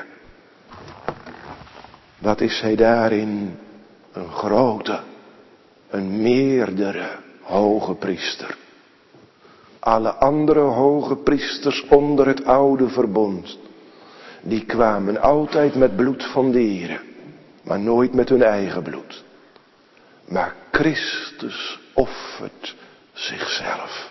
Wat is hij daarin? Een grote, een meerdere hoge priester. Alle andere hoge priesters onder het oude verbond, die kwamen altijd met bloed van dieren, maar nooit met hun eigen bloed. Maar Christus offert zichzelf.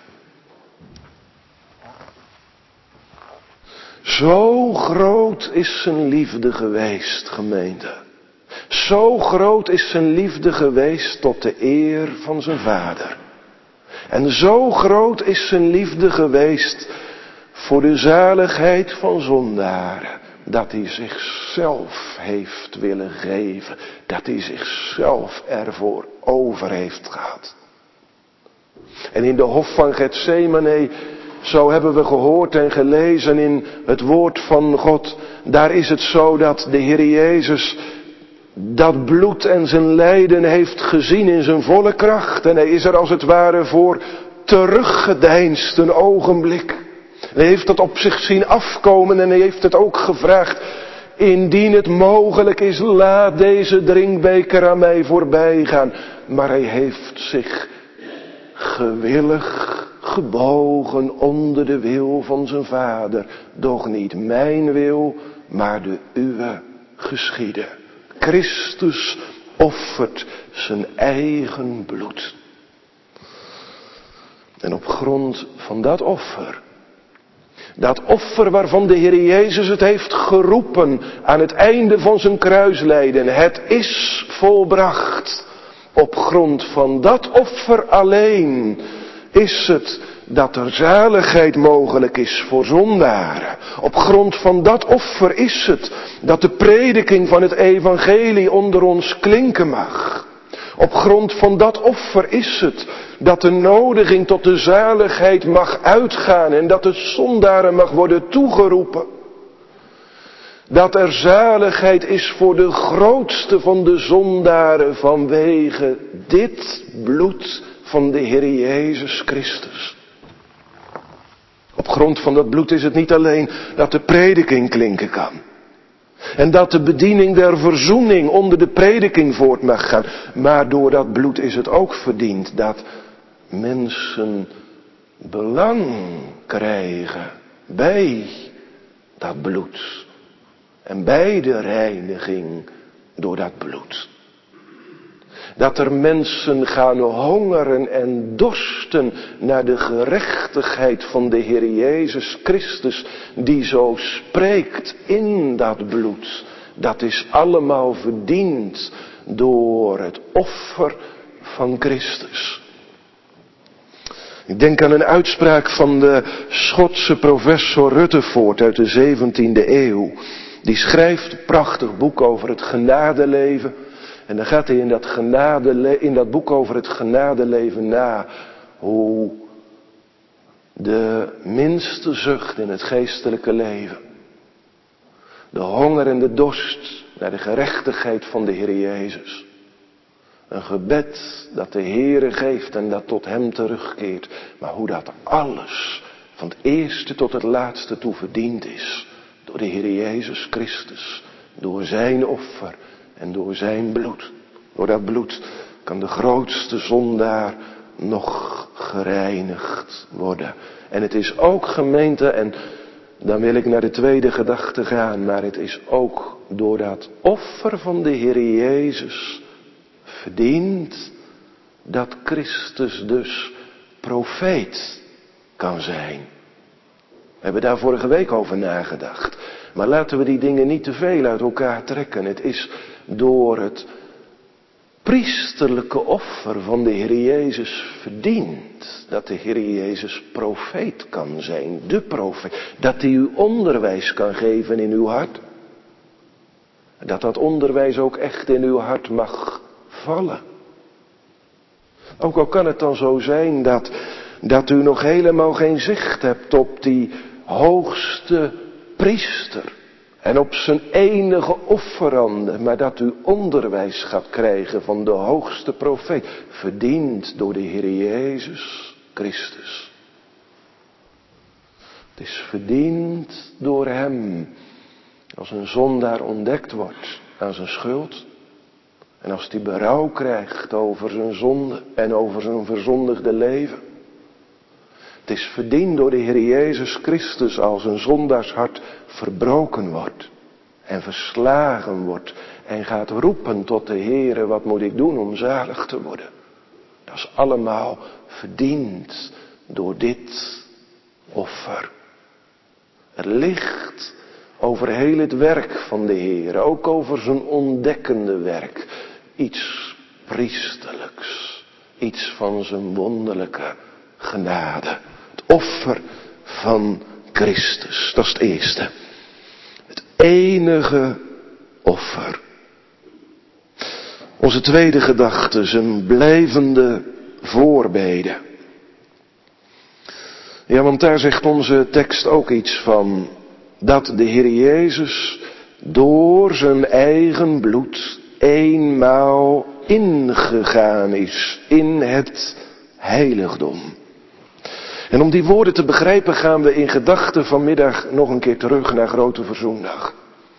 Zo groot is zijn liefde geweest, gemeente. Zo groot is zijn liefde geweest tot de eer van zijn Vader. En zo groot is zijn liefde geweest voor de zaligheid van zondaren. Dat hij zichzelf heeft willen geven. Dat hij zichzelf ervoor over heeft gehad. En in de hof van Getsemane, zo hebben we gehoord en gelezen in het woord van God. Daar is het zo dat de Heer Jezus dat bloed en zijn lijden heeft gezien in zijn volle kracht. En hij is er als het ware voor teruggedeinsd een ogenblik. Hij heeft dat op zich zien afkomen en hij heeft het ook gevraagd. Indien het mogelijk is, laat deze drinkbeker aan mij voorbij gaan. Maar hij heeft zich gewillig gebogen onder de wil van zijn Vader. Doch niet mijn wil, maar de uwe geschiede. Christus offert zijn eigen bloed. En op grond van dat offer waarvan de Heer Jezus het heeft geroepen aan het einde van zijn kruislijden, het is volbracht. Op grond van dat offer alleen is het dat er zaligheid mogelijk is voor zondaren. Op grond van dat offer is het dat de prediking van het evangelie onder ons klinken mag. Op grond van dat offer is het dat de nodiging tot de zaligheid mag uitgaan en dat het zondaren mag worden toegeroepen. Dat er zaligheid is voor de grootste van de zondaren vanwege dit bloed van de Heer Jezus Christus. Op grond van dat bloed is het niet alleen dat de prediking klinken kan. En dat de bediening der verzoening onder de prediking voort mag gaan. Maar door dat bloed is het ook verdiend dat mensen belang krijgen bij dat bloed. En bij de reiniging door dat bloed. Dat er mensen gaan hongeren en dorsten naar de gerechtigheid van de Heer Jezus Christus, die zo spreekt in dat bloed. Dat is allemaal verdiend door het offer van Christus. Ik denk aan een uitspraak van de Schotse professor Rutherford uit de 17e eeuw. Die schrijft een prachtig boek over het genadeleven. En dan gaat hij in dat boek over het genadeleven na hoe de minste zucht in het geestelijke leven, De honger en de dorst naar de gerechtigheid van de Heer Jezus. Een gebed dat de Heere geeft en dat tot hem terugkeert. Maar hoe dat alles van het eerste tot het laatste toe verdiend is. Door de Heer Jezus Christus. Door zijn offer en door zijn bloed. Door dat bloed kan de grootste zondaar nog gereinigd worden. En het is ook, gemeente, en dan wil ik naar de tweede gedachte gaan. Maar het is ook door dat offer van de Heer Jezus verdiend dat Christus dus profeet kan zijn. We hebben daar vorige week over nagedacht. Maar laten we die dingen niet te veel uit elkaar trekken. Het is door het priesterlijke offer van de Heer Jezus verdiend dat de Heer Jezus profeet kan zijn. De profeet. Dat hij u onderwijs kan geven in uw hart. Dat dat onderwijs ook echt in uw hart mag vallen. Ook al kan het dan zo zijn dat u nog helemaal geen zicht hebt op die hoogste priester. En op zijn enige offerande. Maar dat u onderwijs gaat krijgen van de hoogste profeet. Verdiend door de Heer Jezus Christus. Het is verdiend door hem. Als een zondaar ontdekt wordt aan zijn schuld. En als hij berouw krijgt over zijn zonde en over zijn verzondigde leven. Het is verdiend door de Heer Jezus Christus als een zondаарshart verbroken wordt. En verslagen wordt. En gaat roepen tot de Heere, wat moet ik doen om zalig te worden. Dat is allemaal verdiend door dit offer. Het licht over heel het werk van de Heer, ook over zijn ontdekkende werk. Iets priesterlijks, iets van zijn wonderlijke genade. Het offer van Christus, dat is het eerste. Het enige offer. Onze tweede gedachte, zijn blijvende voorbeden. Ja, want daar zegt onze tekst ook iets van. Dat de Heer Jezus door zijn eigen bloed eenmaal ingegaan is in het heiligdom. En om die woorden te begrijpen gaan we in gedachten vanmiddag nog een keer terug naar Grote Verzoendag.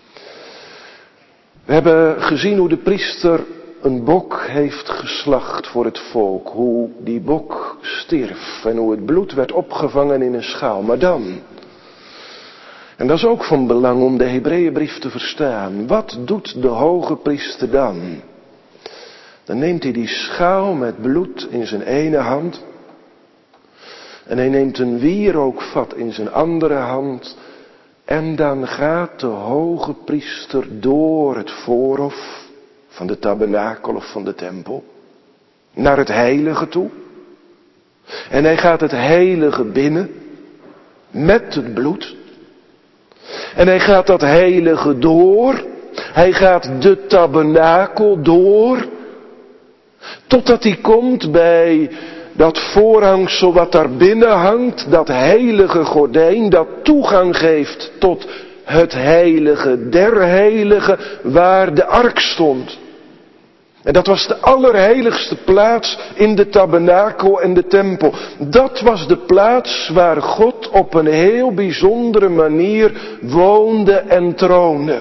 We hebben gezien hoe de priester een bok heeft geslacht voor het volk. Hoe die bok stierf en hoe het bloed werd opgevangen in een schaal. Maar dan, en dat is ook van belang om de Hebreeënbrief te verstaan. Wat doet de hoge priester dan? Dan neemt hij die schaal met bloed in zijn ene hand. En hij neemt een wierookvat in zijn andere hand. En dan gaat de hoge priester door het voorhof van de tabernakel of van de tempel. Naar het heilige toe. En hij gaat het heilige binnen. Met het bloed. En hij gaat dat heilige door. Hij gaat de tabernakel door. Totdat hij komt bij dat voorhangsel wat daar binnen hangt. Dat heilige gordijn dat toegang geeft tot het heilige der heiligen waar de ark stond. En dat was de allerheiligste plaats in de tabernakel en de tempel. Dat was de plaats waar God op een heel bijzondere manier woonde en troonde.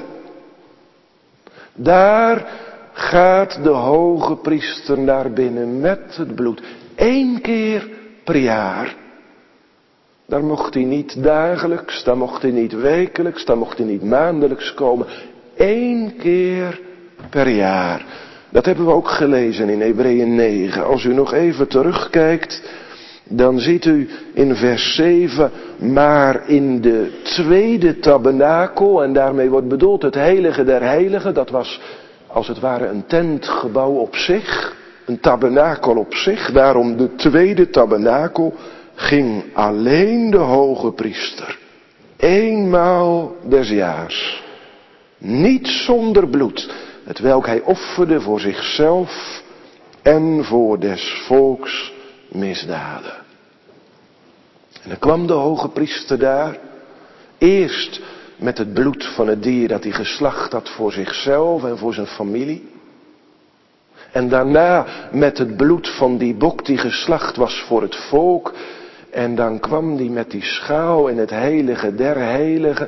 Daar gaat de hoge priester naar binnen met het bloed. 1 keer per jaar. Daar mocht hij niet dagelijks, daar mocht hij niet wekelijks, daar mocht hij niet maandelijks komen. 1 keer per jaar. Dat hebben we ook gelezen in Hebreeën 9. Als u nog even terugkijkt, dan ziet u in vers 7, maar in de tweede tabernakel, en daarmee wordt bedoeld het heilige der heiligen, dat was als het ware een tentgebouw op zich, een tabernakel op zich, daarom de tweede tabernakel, ging alleen de hoge priester, eenmaal des jaars, niet zonder bloed, hetwelk hij offerde voor zichzelf en voor des volks misdaden. En dan kwam de hoge priester daar, eerst met het bloed van het dier dat hij geslacht had voor zichzelf en voor zijn familie. En daarna met het bloed van die bok die geslacht was voor het volk. En dan kwam hij met die schaal in het heilige der heiligen.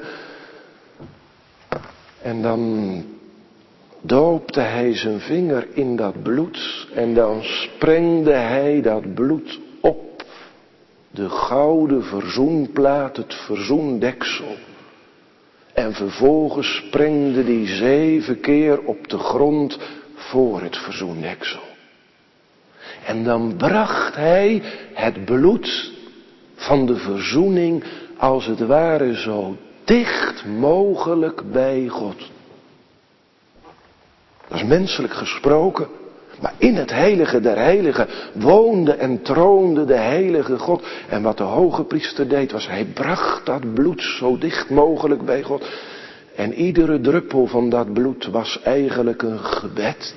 En dan doopte hij zijn vinger in dat bloed. En dan sprengde hij dat bloed op de gouden verzoenplaat, het verzoendeksel. En vervolgens sprengde hij 7 keer op de grond voor het verzoendeksel. En dan bracht hij het bloed van de verzoening als het ware zo dicht mogelijk bij God. Dat is menselijk gesproken. Maar in het heilige der heiligen woonde en troonde de heilige God. En wat de hoge priester deed was, hij bracht dat bloed zo dicht mogelijk bij God. En iedere druppel van dat bloed was eigenlijk een gebed.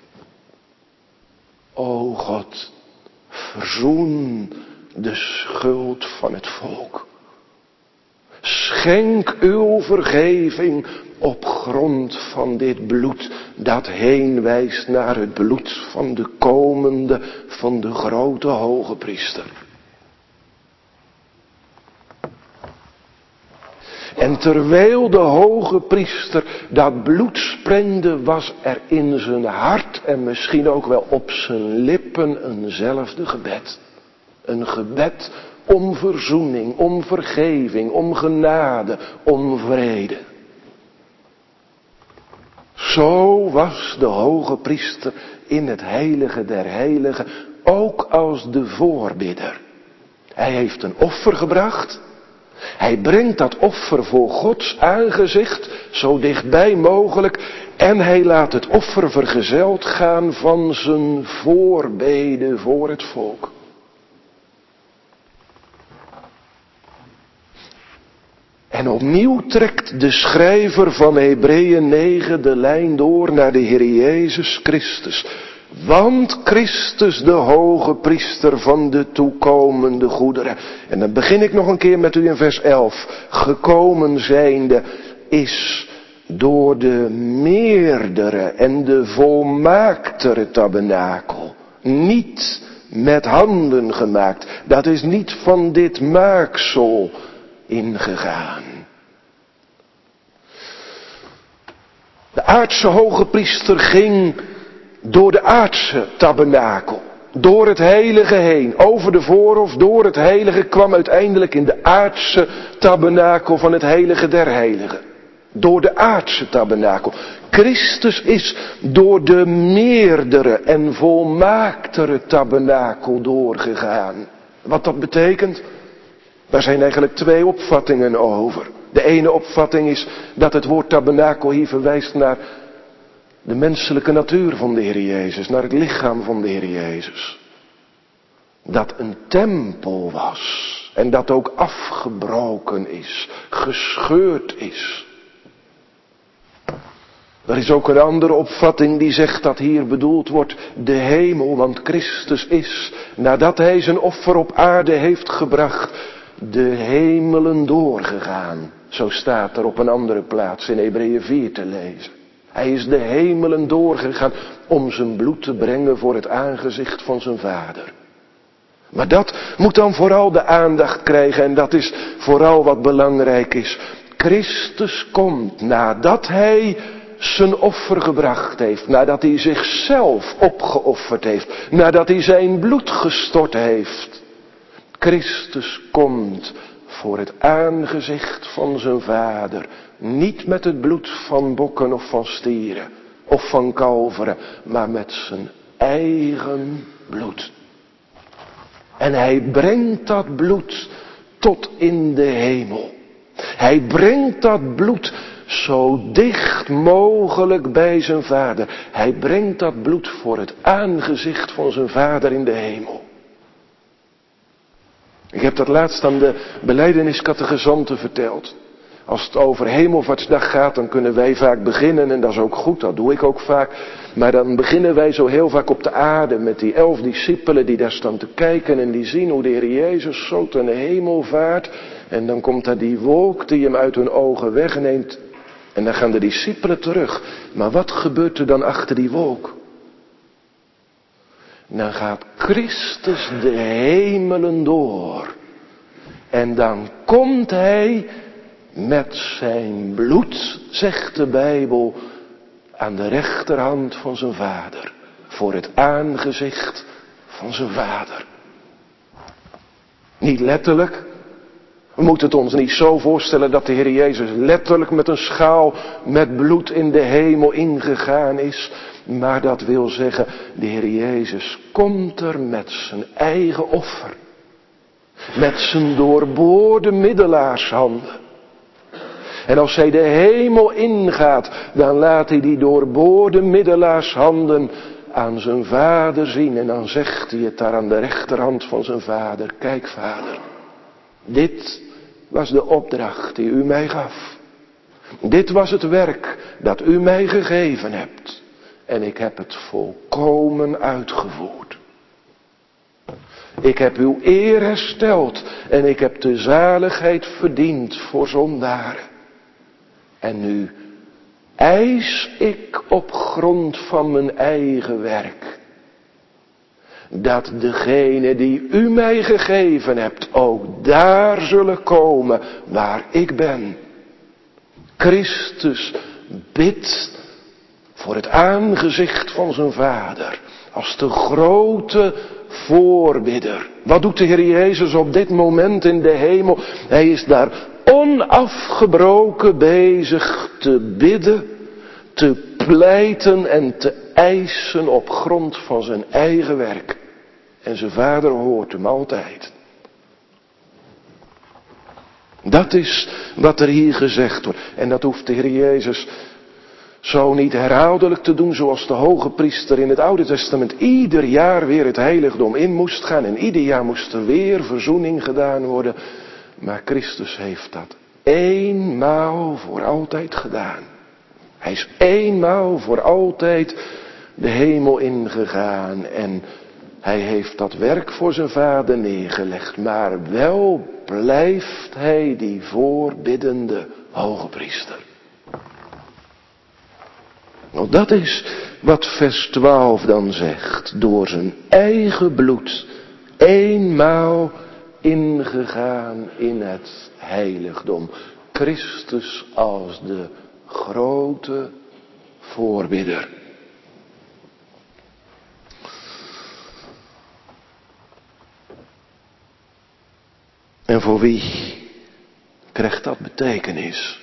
O God, verzoen de schuld van het volk. Schenk uw vergeving op grond van dit bloed dat heen wijst naar het bloed van de komende, van de grote hoge priester. En terwijl de hoge priester dat bloed sprengde, was er in zijn hart en misschien ook wel op zijn lippen eenzelfde gebed. Een gebed om verzoening, om vergeving, om genade, om vrede. Zo was de hoge priester in het heilige der heiligen, ook als de voorbidder. Hij heeft een offer gebracht. Hij brengt dat offer voor Gods aangezicht, zo dichtbij mogelijk. En hij laat het offer vergezeld gaan van zijn voorbeden voor het volk. En opnieuw trekt de schrijver van Hebreeën 9 de lijn door naar de Heer Jezus Christus. Want Christus de hoge priester van de toekomende goederen. En dan begin ik nog een keer met u in vers 11. Gekomen zijnde is door de meerdere en de volmaaktere tabernakel. Niet met handen gemaakt. Dat is niet van dit maaksel ingegaan. De aardse hoge priester ging door de aardse tabernakel, door het heilige heen, over de voorhof, door het heilige, kwam uiteindelijk in de aardse tabernakel van het heilige der heiligen. Door de aardse tabernakel. Christus is door de meerdere en volmaaktere tabernakel doorgegaan. Wat dat betekent? Daar zijn eigenlijk 2 opvattingen over. De ene opvatting is dat het woord tabernakel hier verwijst naar de menselijke natuur van de Heer Jezus, naar het lichaam van de Heer Jezus. Dat een tempel was en dat ook afgebroken is, gescheurd is. Er is ook een andere opvatting die zegt dat hier bedoeld wordt de hemel, want Christus is, nadat hij zijn offer op aarde heeft gebracht, de hemelen doorgegaan. Zo staat er op een andere plaats in Hebreeën 4 te lezen. Hij is de hemelen doorgegaan om zijn bloed te brengen voor het aangezicht van zijn Vader. Maar dat moet dan vooral de aandacht krijgen en dat is vooral wat belangrijk is. Christus komt nadat hij zijn offer gebracht heeft, nadat hij zichzelf opgeofferd heeft, nadat hij zijn bloed gestort heeft. Christus komt voor het aangezicht van zijn Vader, niet met het bloed van bokken of van stieren of van kalveren, maar met zijn eigen bloed. En hij brengt dat bloed tot in de hemel. Hij brengt dat bloed zo dicht mogelijk bij zijn Vader. Hij brengt dat bloed voor het aangezicht van zijn Vader in de hemel. Ik heb dat laatst aan de belijdeniscategezanten verteld. Als het over Hemelvaartsdag gaat, dan kunnen wij vaak beginnen, en dat is ook goed, dat doe ik ook vaak. Maar dan beginnen wij zo heel vaak op de aarde met die 11 discipelen die daar staan te kijken en die zien hoe de Heer Jezus zo ten hemel vaart. En dan komt daar die wolk die hem uit hun ogen wegneemt. En dan gaan de discipelen terug. Maar wat gebeurt er dan achter die wolk? Dan gaat Christus de hemelen door. En dan komt hij met zijn bloed, zegt de Bijbel, aan de rechterhand van zijn Vader. Voor het aangezicht van zijn Vader. Niet letterlijk. We moeten het ons niet zo voorstellen dat de Heer Jezus letterlijk met een schaal met bloed in de hemel ingegaan is. Maar dat wil zeggen, de Heer Jezus komt er met zijn eigen offer. Met zijn doorboorde middelaarshanden. En als hij de hemel ingaat, dan laat hij die doorboorde middelaarshanden aan zijn Vader zien. En dan zegt hij het daar aan de rechterhand van zijn Vader. Kijk, Vader, dit was de opdracht die u mij gaf. Dit was het werk dat u mij gegeven hebt. En ik heb het volkomen uitgevoerd. Ik heb uw eer hersteld en ik heb de zaligheid verdiend voor zondaren. En nu eis ik op grond van mijn eigen werk dat degene die u mij gegeven hebt ook daar zullen komen waar ik ben. Christus bidt voor het aangezicht van zijn Vader als de grote voorbidder. Wat doet de Heer Jezus op dit moment in de hemel? Hij is daar onafgebroken bezig te bidden, te pleiten en te eisen op grond van zijn eigen werk. En zijn Vader hoort hem altijd. Dat is wat er hier gezegd wordt. En dat hoeft de Heer Jezus zo niet herhaaldelijk te doen zoals de hoge priester in het Oude Testament ieder jaar weer het heiligdom in moest gaan. En ieder jaar moest er weer verzoening gedaan worden. Maar Christus heeft dat eenmaal voor altijd gedaan. Hij is eenmaal voor altijd de hemel ingegaan en hij heeft dat werk voor zijn Vader neergelegd. Maar wel blijft hij die voorbiddende hoge priester. Nou, dat is wat vers 12 dan zegt. Door zijn eigen bloed eenmaal ingegaan in het heiligdom. Christus als de grote voorbidder. En voor wie krijgt dat betekenis?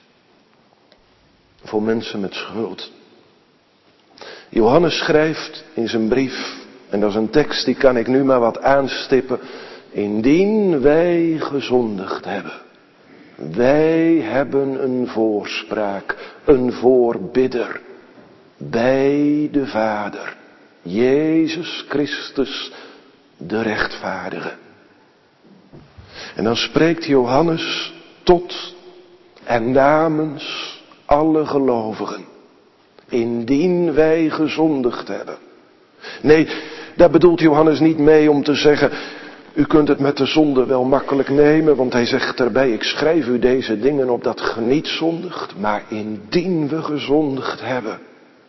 Voor mensen met schuld. Johannes schrijft in zijn brief, en dat is een tekst die kan ik nu maar wat aanstippen. Indien wij gezondigd hebben. Wij hebben een voorspraak, een voorbidder bij de Vader. Jezus Christus, de rechtvaardige. En dan spreekt Johannes tot en namens alle gelovigen. Indien wij gezondigd hebben. Nee, daar bedoelt Johannes niet mee om te zeggen, u kunt het met de zonde wel makkelijk nemen, want hij zegt erbij, ik schrijf u deze dingen opdat ge niet zondigt, maar indien we gezondigd hebben.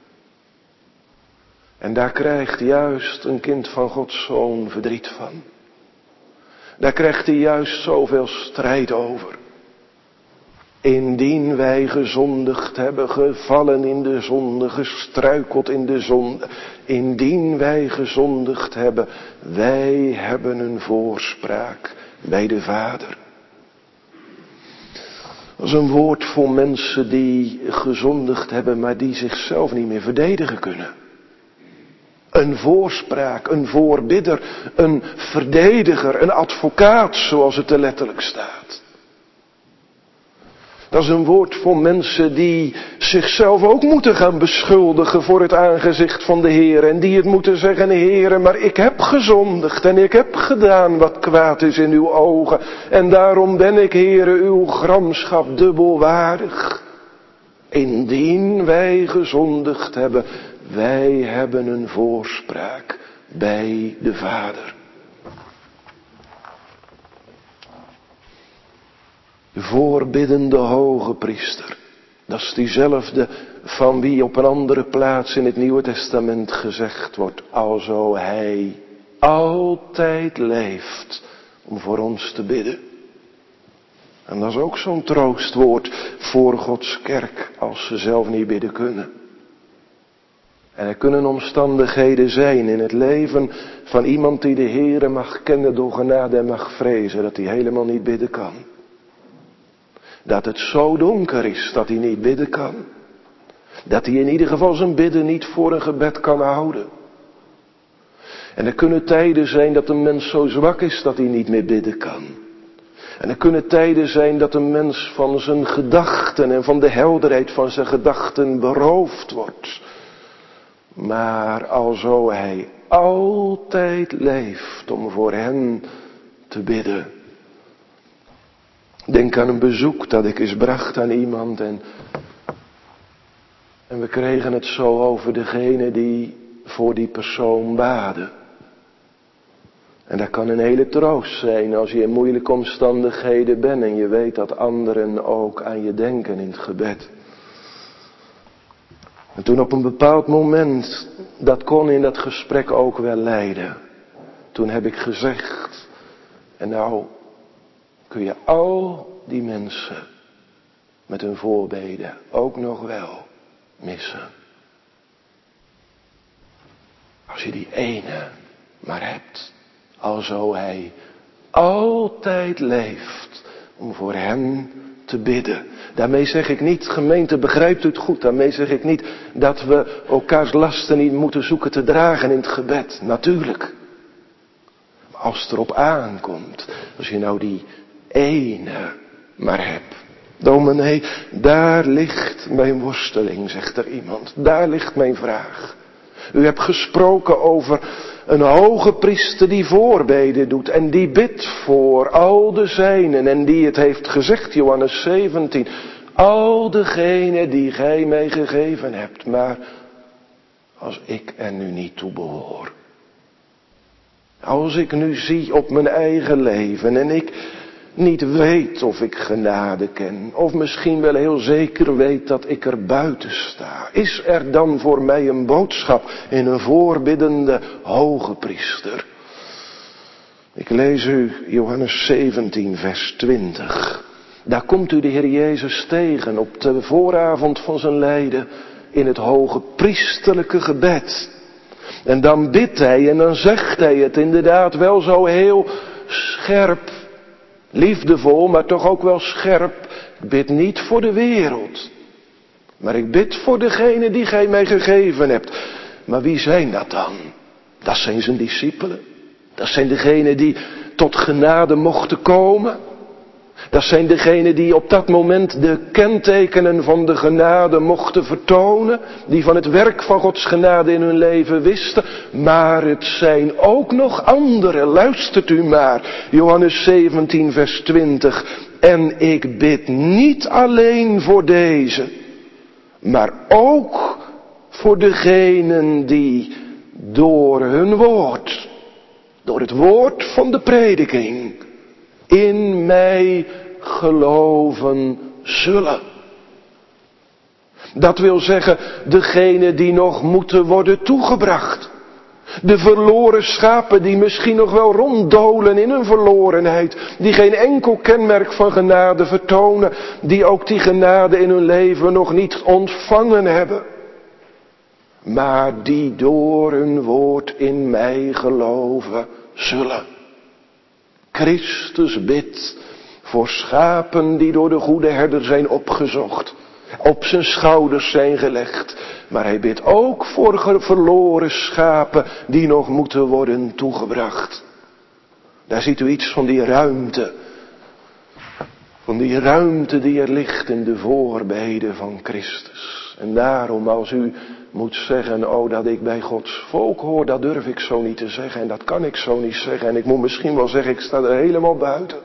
En daar krijgt juist een kind van Gods Zoon verdriet van. Daar krijgt hij juist zoveel strijd over. Indien wij gezondigd hebben, gevallen in de zonde, gestruikeld in de zonde. Indien wij gezondigd hebben, wij hebben een voorspraak bij de Vader. Dat is een woord voor mensen die gezondigd hebben, maar die zichzelf niet meer verdedigen kunnen. Een voorspraak, een voorbidder, een verdediger, een advocaat, zoals het er letterlijk staat. Dat is een woord voor mensen die zichzelf ook moeten gaan beschuldigen voor het aangezicht van de Heer. En die het moeten zeggen, Heere, maar ik heb gezondigd en ik heb gedaan wat kwaad is in uw ogen. En daarom ben ik, Heere, uw gramschap dubbel waardig. Indien wij gezondigd hebben, wij hebben een voorspraak bij de Vader. De voorbiddende hoge priester. Dat is diezelfde van wie op een andere plaats in het Nieuwe Testament gezegd wordt. Alzo hij altijd leeft om voor ons te bidden. En dat is ook zo'n troostwoord voor Gods kerk als ze zelf niet bidden kunnen. En er kunnen omstandigheden zijn in het leven van iemand die de Heere mag kennen door genade en mag vrezen, dat hij helemaal niet bidden kan. Dat het zo donker is dat hij niet bidden kan. Dat hij in ieder geval zijn bidden niet voor een gebed kan houden. En er kunnen tijden zijn dat een mens zo zwak is dat hij niet meer bidden kan. En er kunnen tijden zijn dat een mens van zijn gedachten en van de helderheid van zijn gedachten beroofd wordt. Maar alzo hij altijd leeft om voor hen te bidden. Denk aan een bezoek dat ik eens bracht aan iemand en we kregen het zo over degene die voor die persoon baden. En dat kan een hele troost zijn als je in moeilijke omstandigheden bent en je weet dat anderen ook aan je denken in het gebed. En toen op een bepaald moment, dat kon in dat gesprek ook wel leiden. Toen heb ik gezegd, en nou kun je al die mensen met hun voorbeden ook nog wel missen. Als je die ene maar hebt, alzo hij altijd leeft om voor hen te bidden. Daarmee zeg ik niet, gemeente, begrijpt u het goed, daarmee zeg ik niet dat we elkaars lasten niet moeten zoeken te dragen in het gebed. Natuurlijk. Maar als het erop aankomt, als je nou die ene maar hebt. Dominee, daar ligt mijn worsteling, zegt er iemand. Daar ligt mijn vraag. U hebt gesproken over een hoge priester die voorbeden doet en die bidt voor al de zijnen en die het heeft gezegd, Johannes 17. Al degenen die gij mij gegeven hebt, maar als ik er nu niet toe behoor. Als ik nu zie op mijn eigen leven en ik niet weet of ik genade ken, of misschien wel heel zeker weet dat ik er buiten sta, is er dan voor mij een boodschap in een voorbiddende hoge priester? Ik lees u Johannes 17 vers 20. Daar komt u de Heer Jezus tegen op de vooravond van zijn lijden in het hoge priesterlijke gebed. En dan bidt hij en dan zegt hij het inderdaad wel zo heel scherp, liefdevol, maar toch ook wel scherp. Ik bid niet voor de wereld, maar ik bid voor degene die gij mij gegeven hebt. Maar wie zijn dat dan? Dat zijn zijn discipelen. Dat zijn degenen die tot genade mochten komen. Dat zijn degenen die op dat moment de kentekenen van de genade mochten vertonen. Die van het werk van Gods genade in hun leven wisten. Maar het zijn ook nog anderen. Luistert u maar. Johannes 17 vers 20. En ik bid niet alleen voor deze. Maar ook voor degenen die door hun woord. Door het woord van de prediking. In mij geloven zullen. Dat wil zeggen, degene die nog moeten worden toegebracht. De verloren schapen die misschien nog wel ronddolen in hun verlorenheid. Die geen enkel kenmerk van genade vertonen. Die ook die genade in hun leven nog niet ontvangen hebben. Maar die door hun woord in mij geloven zullen. Christus bidt voor schapen die door de goede herder zijn opgezocht. Op zijn schouders zijn gelegd. Maar hij bidt ook voor verloren schapen die nog moeten worden toegebracht. Daar ziet u iets van die ruimte. Van die ruimte die er ligt in de voorbeden van Christus. En daarom als u moet zeggen, oh dat ik bij Gods volk hoor, dat durf ik zo niet te zeggen. En dat kan ik zo niet zeggen. En ik moet misschien wel zeggen, ik sta er helemaal buiten.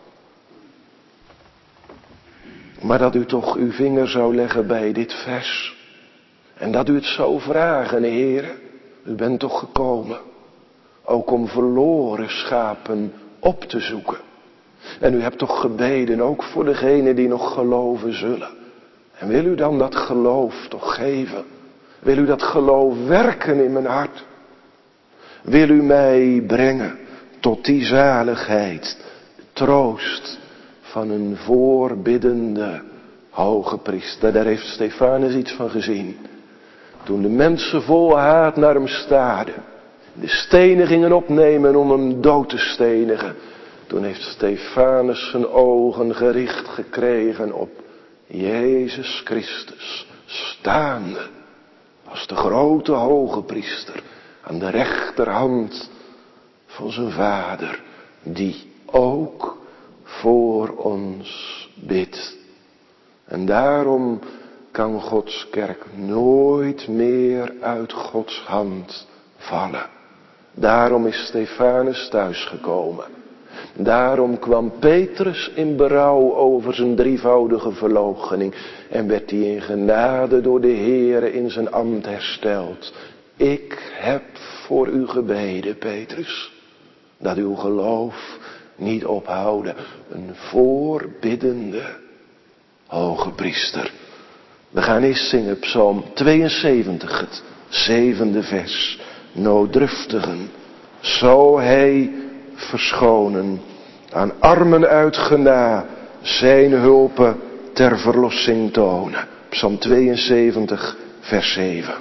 Maar dat u toch uw vinger zou leggen bij dit vers. En dat u het zou vragen, Heer. U bent toch gekomen. Ook om verloren schapen op te zoeken. En u hebt toch gebeden, ook voor degenen die nog geloven zullen. En wil u dan dat geloof toch geven? Wil u dat geloof werken in mijn hart? Wil u mij brengen tot die zaligheid, troost van een voorbiddende hoge priester? Daar heeft Stefanus iets van gezien. Toen de mensen vol haat naar hem staarden, de stenen gingen opnemen om hem dood te stenigen. Toen heeft Stefanus zijn ogen gericht gekregen op Jezus Christus, staande als de grote hoge priester aan de rechterhand van zijn Vader, die ook voor ons bidt. En daarom kan Gods kerk nooit meer uit Gods hand vallen. Daarom is Stefanus thuisgekomen. Daarom kwam Petrus in berouw over zijn drievoudige verloochening en werd hij in genade door de Heere in zijn ambt hersteld. Ik heb voor u gebeden, Petrus, dat uw geloof niet ophouden. Een voorbiddende hoge priester. We gaan eens zingen Psalm 72, het 7e vers. Nooddruftigen zou hij verschonen, aan armen uitgena zijn hulpen ter verlossing tonen. Psalm 72, vers 7.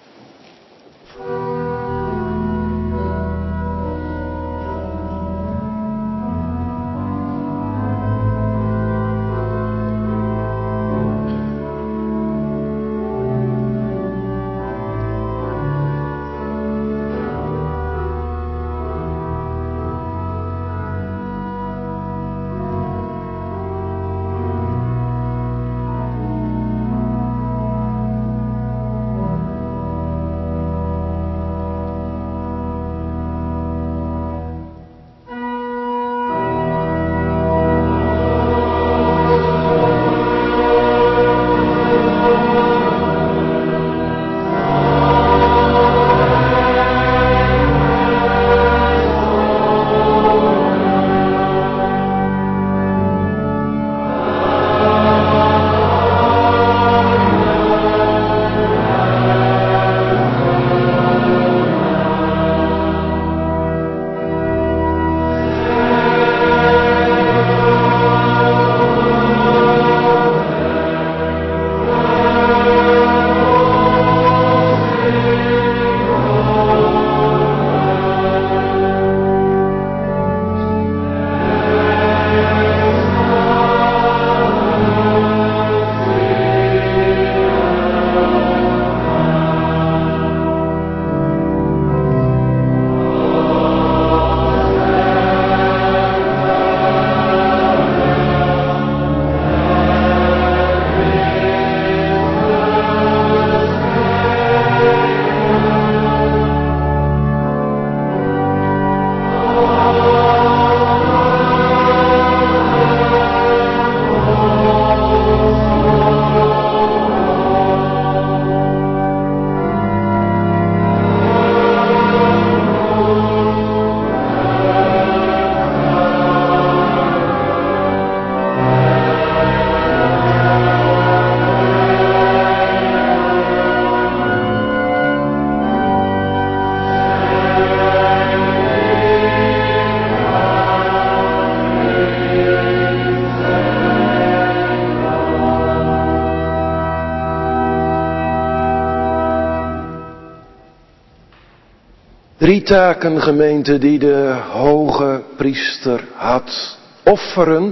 Drie taken, gemeente, die de hoge priester had. Offeren,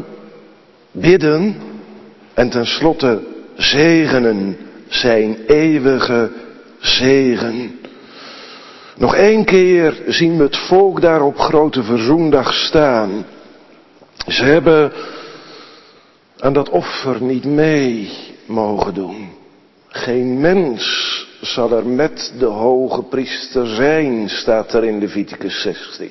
bidden en tenslotte zegenen, zijn eeuwige zegen. Nog 1 keer zien we het volk daar op Grote Verzoendag staan. Ze hebben aan dat offer niet mee mogen doen. Geen mens zal er met de hoge priester zijn, staat er in Leviticus 16.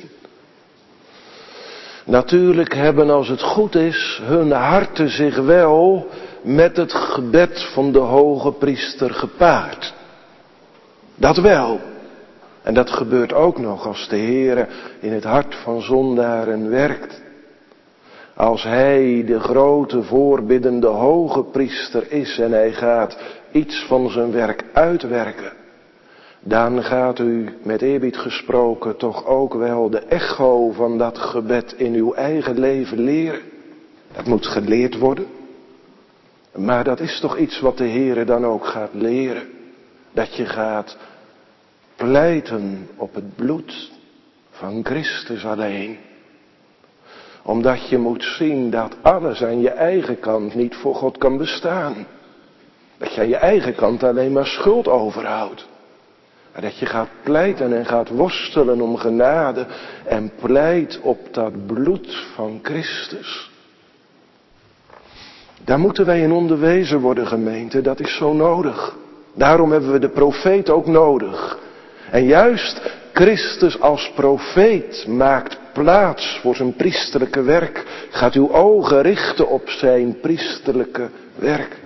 Natuurlijk hebben, als het goed is, hun harten zich wel met het gebed van de hoge priester gepaard. Dat wel. En dat gebeurt ook nog als de Heere in het hart van zondaren werkt. Als hij de grote voorbiddende hoge priester is en hij gaat iets van zijn werk uitwerken, dan gaat u, met eerbied gesproken, toch ook wel de echo van dat gebed in uw eigen leven leren. Dat moet geleerd worden. Maar dat is toch iets wat de Heere dan ook gaat leren. Dat je gaat pleiten op het bloed van Christus alleen. Omdat je moet zien dat alles aan je eigen kant niet voor God kan bestaan. Dat je aan je eigen kant alleen maar schuld overhoudt. En dat je gaat pleiten en gaat worstelen om genade en pleit op dat bloed van Christus. Daar moeten wij in onderwezen worden, gemeente. Dat is zo nodig. Daarom hebben we de profeet ook nodig. En juist Christus als profeet maakt plaats voor zijn priesterlijke werk. Gaat uw ogen richten op zijn priesterlijke werk.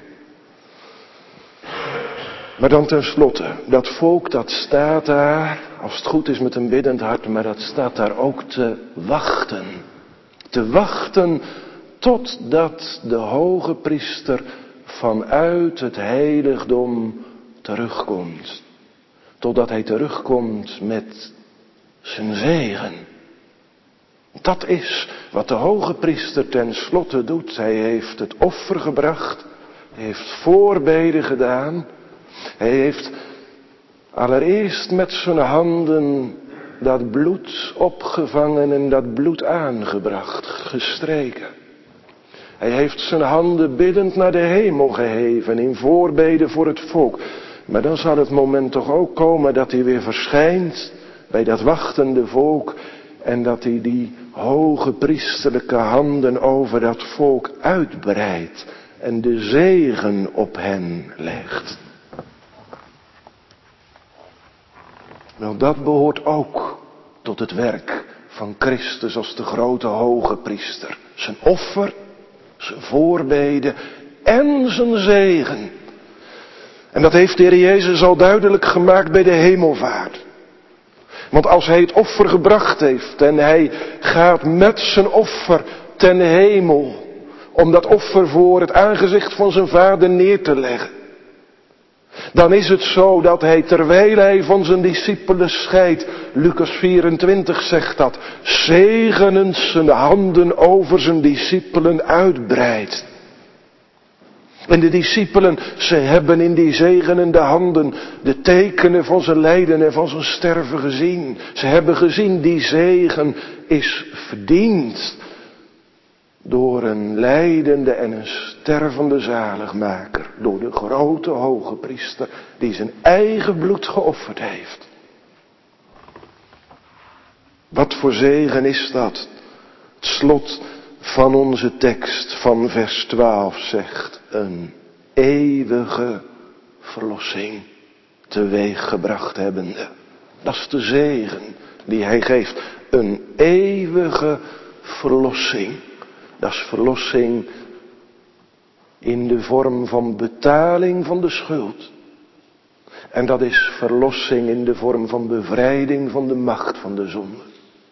Maar dan tenslotte, dat volk dat staat daar, als het goed is met een biddend hart, maar dat staat daar ook te wachten. Te wachten totdat de hoge priester vanuit het heiligdom terugkomt. Totdat hij terugkomt met zijn zegen. Dat is wat de hoge priester tenslotte doet. Hij heeft het offer gebracht. Hij heeft voorbeden gedaan. Hij heeft allereerst met zijn handen dat bloed opgevangen en dat bloed aangebracht, gestreken. Hij heeft zijn handen biddend naar de hemel geheven in voorbeden voor het volk. Maar dan zal het moment toch ook komen dat hij weer verschijnt bij dat wachtende volk. En dat hij die hoge priesterlijke handen over dat volk uitbreidt en de zegen op hen legt. Wel, dat behoort ook tot het werk van Christus als de grote hoge priester. Zijn offer, zijn voorbeden en zijn zegen. En dat heeft de Heer Jezus al duidelijk gemaakt bij de hemelvaart. Want als hij het offer gebracht heeft en hij gaat met zijn offer ten hemel, om dat offer voor het aangezicht van zijn Vader neer te leggen, dan is het zo dat hij, terwijl hij van zijn discipelen scheidt, Lucas 24 zegt dat, zegenend zijn handen over zijn discipelen uitbreidt. En de discipelen, ze hebben in die zegenende handen de tekenen van zijn lijden en van zijn sterven gezien. Ze hebben gezien, die zegen is verdiend door een lijdende en een stervende zaligmaker. Door de grote hoge priester die zijn eigen bloed geofferd heeft. Wat voor zegen is dat? Het slot van onze tekst van vers 12 zegt: een eeuwige verlossing teweeggebracht hebbende. Dat is de zegen die hij geeft. Een eeuwige verlossing. Dat is verlossing in de vorm van betaling van de schuld. En dat is verlossing in de vorm van bevrijding van de macht van de zonde.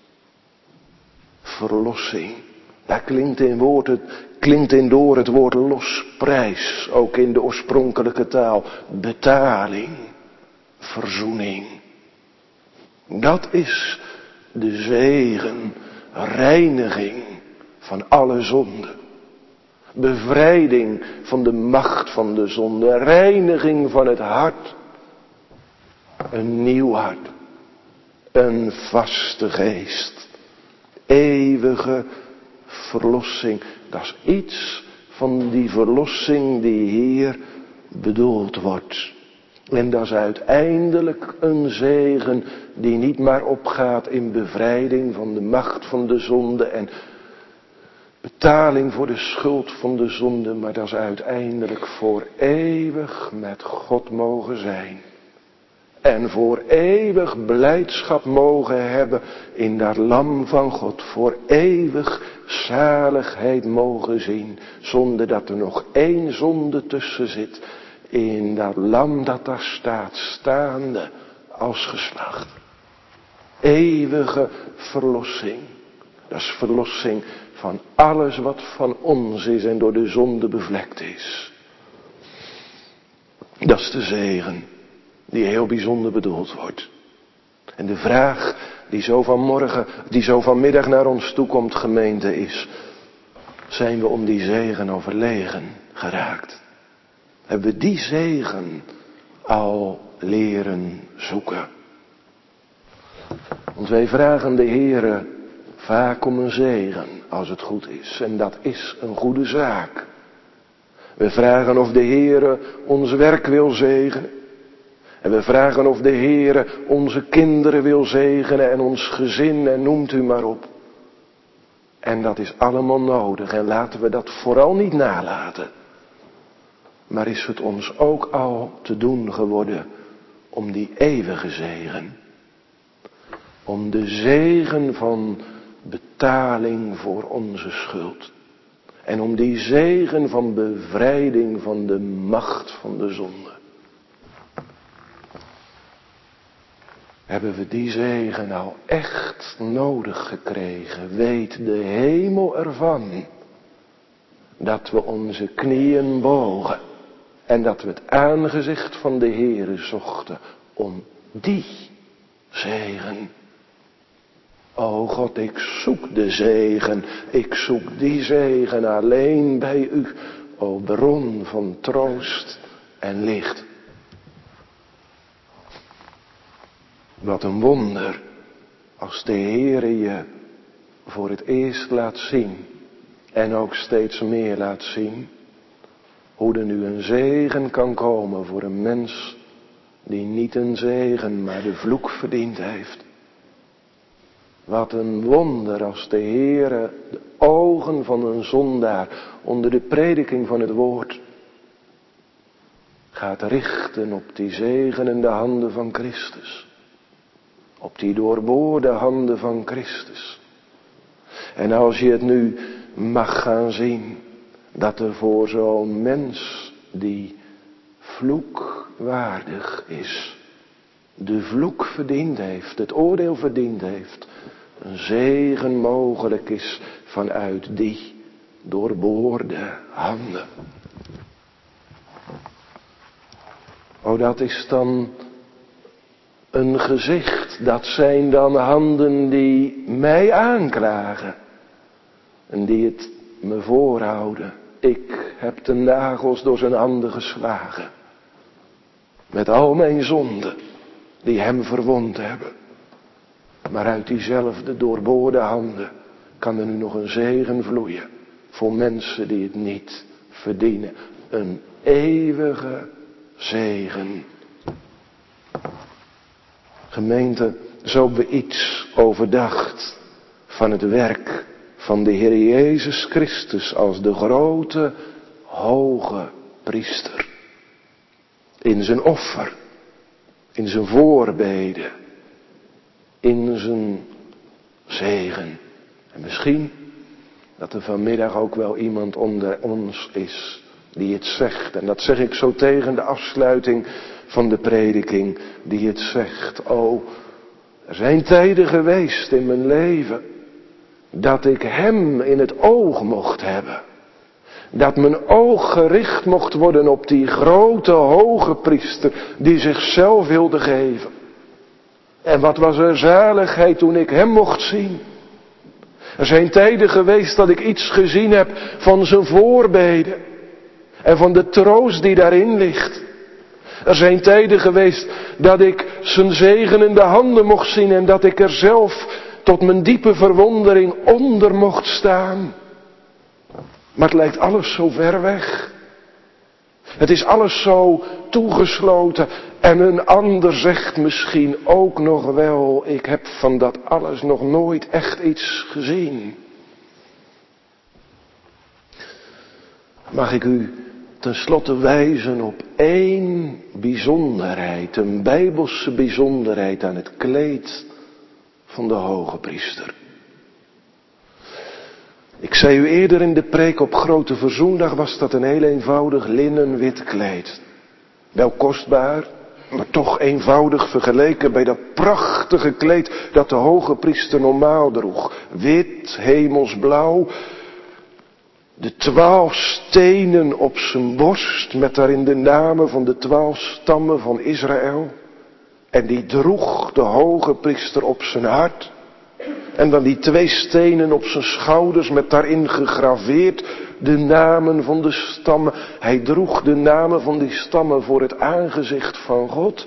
Verlossing. Daar klinkt in door het woord losprijs, ook in de oorspronkelijke taal. Betaling, verzoening. Dat is de zegen, reiniging van alle zonde. Bevrijding van de macht van de zonde, reiniging van het hart. Een nieuw hart, een vaste geest, eeuwige verlossing. Dat is iets van die verlossing die hier bedoeld wordt. En dat is uiteindelijk een zegen die niet maar opgaat in bevrijding van de macht van de zonde en betaling voor de schuld van de zonde, maar dat is uiteindelijk voor eeuwig met God mogen zijn. En voor eeuwig blijdschap mogen hebben in dat lam van God. Voor eeuwig zaligheid mogen zien. Zonder dat er nog één zonde tussen zit. In dat lam dat daar staat, staande als geslacht. Eeuwige verlossing. Dat is verlossing van alles wat van ons is en door de zonde bevlekt is. Dat is de zegen die heel bijzonder bedoeld wordt. En de vraag die zo vanmiddag naar ons toekomt, gemeente, is: zijn we om die zegen overlegen geraakt? Hebben we die zegen al leren zoeken? Want wij vragen de Heere vaak om een zegen als het goed is. En dat is een goede zaak. We vragen of de Heere ons werk wil zegenen. En we vragen of de Heere onze kinderen wil zegenen en ons gezin en noemt u maar op. En dat is allemaal nodig en laten we dat vooral niet nalaten. Maar is het ons ook al te doen geworden om die eeuwige zegen. Om de zegen van betaling voor onze schuld. En om die zegen van bevrijding van de macht van de zonde. Hebben we die zegen nou echt nodig gekregen? Weet de hemel ervan. Dat we onze knieën bogen. En dat we het aangezicht van de Heere zochten om die zegen. O God, ik zoek de zegen. Ik zoek die zegen alleen bij u. O bron van troost en licht. Wat een wonder als de Heere je voor het eerst laat zien. En ook steeds meer laat zien. Hoe er nu een zegen kan komen voor een mens die niet een zegen, maar de vloek verdiend heeft. Wat een wonder als de Heere de ogen van een zondaar onder de prediking van het woord gaat richten op die zegenende handen van Christus. Op die doorboorde handen van Christus. En als je het nu mag gaan zien, dat er voor zo'n mens die vloekwaardig is, de vloek verdiend heeft, het oordeel verdiend heeft, een zegen mogelijk is vanuit die doorboorde handen. O, dat is dan een gezicht, dat zijn dan handen die mij aanklagen en die het me voorhouden. Ik heb de nagels door zijn handen geslagen. Met al mijn zonden die hem verwond hebben. Maar uit diezelfde doorboorde handen kan er nu nog een zegen vloeien. Voor mensen die het niet verdienen. Een eeuwige zegen. Gemeente, zo hebben we iets overdacht van het werk van de Heer Jezus Christus als de grote, hoge priester. In zijn offer, in zijn voorbeden, in zijn zegen. En misschien dat er vanmiddag ook wel iemand onder ons is die het zegt. En dat zeg ik zo tegen de afsluiting van de prediking, die het zegt. O, er zijn tijden geweest in mijn leven dat ik hem in het oog mocht hebben. Dat mijn oog gericht mocht worden op die grote hoge priester die zichzelf wilde geven. En wat was er zaligheid toen ik hem mocht zien. Er zijn tijden geweest dat ik iets gezien heb van zijn voorbeden. En van de troost die daarin ligt. Er zijn tijden geweest dat ik zijn zegenende handen mocht zien en dat ik er zelf tot mijn diepe verwondering onder mocht staan. Maar het lijkt alles zo ver weg. Het is alles zo toegesloten. En een ander zegt misschien ook nog wel, ik heb van dat alles nog nooit echt iets gezien. Mag ik u tenslotte wijzen op één bijzonderheid, een bijbelse bijzonderheid aan het kleed van de hoge priester. Ik zei u eerder in de preek op Grote Verzoendag was dat een heel eenvoudig linnen wit kleed. Wel kostbaar, Maar toch eenvoudig vergeleken bij dat prachtige kleed dat de hoge priester normaal droeg. Wit, hemelsblauw. De 12 stenen op zijn borst met daarin de namen van de 12 stammen van Israël. En die droeg de hoge priester op zijn hart. En dan die 2 stenen op zijn schouders met daarin gegraveerd de namen van de stammen. Hij droeg de namen van die stammen voor het aangezicht van God.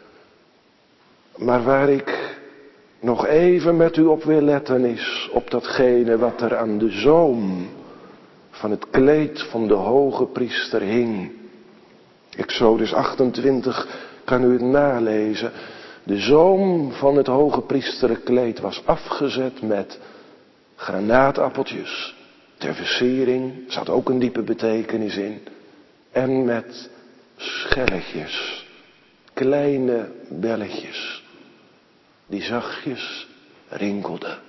Maar waar ik nog even met u op wil letten is op datgene wat er aan de zoom van het kleed van de hoge priester hing. Exodus 28 kan u het nalezen. De zoom van het hoge priesterenkleed was afgezet met granaatappeltjes. Ter versiering, zat ook een diepe betekenis in. En met schelletjes, kleine belletjes, die zachtjes rinkelden.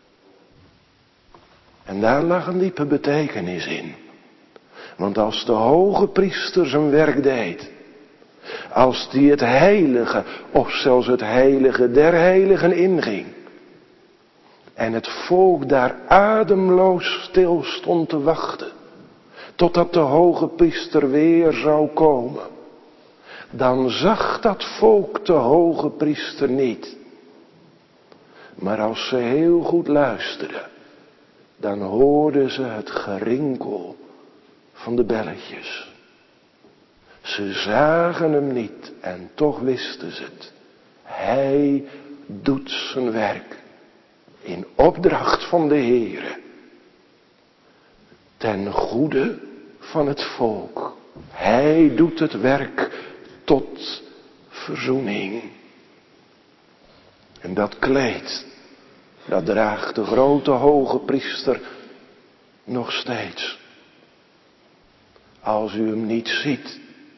En daar lag een diepe betekenis in. Want als de hoge priester zijn werk deed, als die het heilige of zelfs het heilige der heiligen inging, en het volk daar ademloos stil stond te wachten, totdat de hoge priester weer zou komen, dan zag dat volk de hoge priester niet. Maar als ze heel goed luisterden, dan hoorden ze het gerinkel van de belletjes. Ze zagen hem niet en toch wisten ze het. Hij doet zijn werk in opdracht van de Heere, ten goede van het volk. Hij doet het werk tot verzoening. En dat kleed, dat draagt de grote hoge priester nog steeds. Als u hem niet ziet,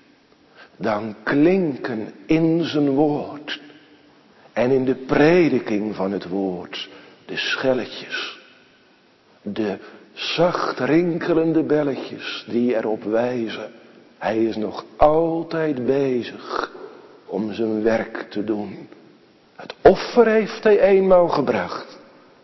dan klinken in zijn woord en in de prediking van het woord de schelletjes, de zacht rinkelende belletjes die erop wijzen. Hij is nog altijd bezig om zijn werk te doen. Het offer heeft hij eenmaal gebracht.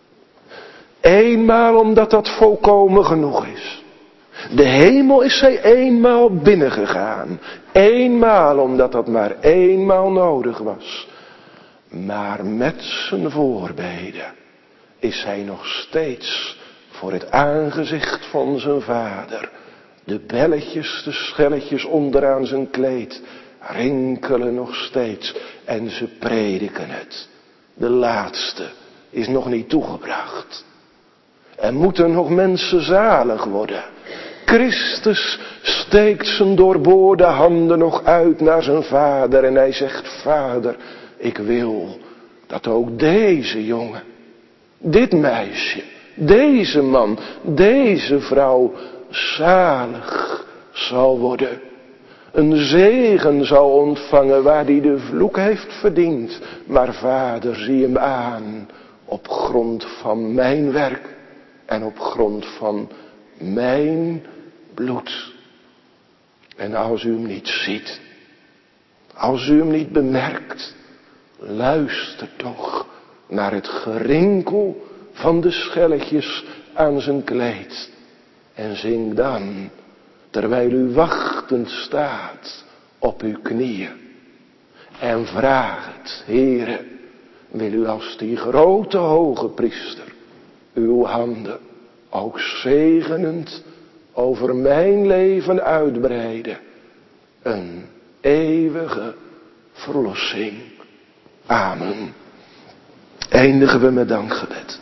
Eenmaal omdat dat volkomen genoeg is. De hemel is hij eenmaal binnengegaan. Eenmaal omdat dat maar eenmaal nodig was. Maar met zijn voorbeden is hij nog steeds voor het aangezicht van zijn vader. De belletjes, de schelletjes onderaan zijn kleed rinkelen nog steeds en ze prediken het. De laatste is nog niet toegebracht. Er moeten nog mensen zalig worden. Christus steekt zijn doorboorde handen nog uit naar zijn vader en hij zegt: Vader, ik wil dat ook deze jongen, dit meisje, deze man, deze vrouw zalig zal worden. Een zegen zal ontvangen waar hij de vloek heeft verdiend. Maar Vader, zie hem aan op grond van mijn werk en op grond van mijn bloed. En als u hem niet ziet, als u hem niet bemerkt, luister toch naar het gerinkel van de schelletjes aan zijn kleed. En zing dan, terwijl u wachtend staat op uw knieën. En vraag het: Heere, wil u als die grote hoge priester uw handen ook zegenend over mijn leven uitbreiden. Een eeuwige verlossing. Amen. Eindigen we met dankgebed.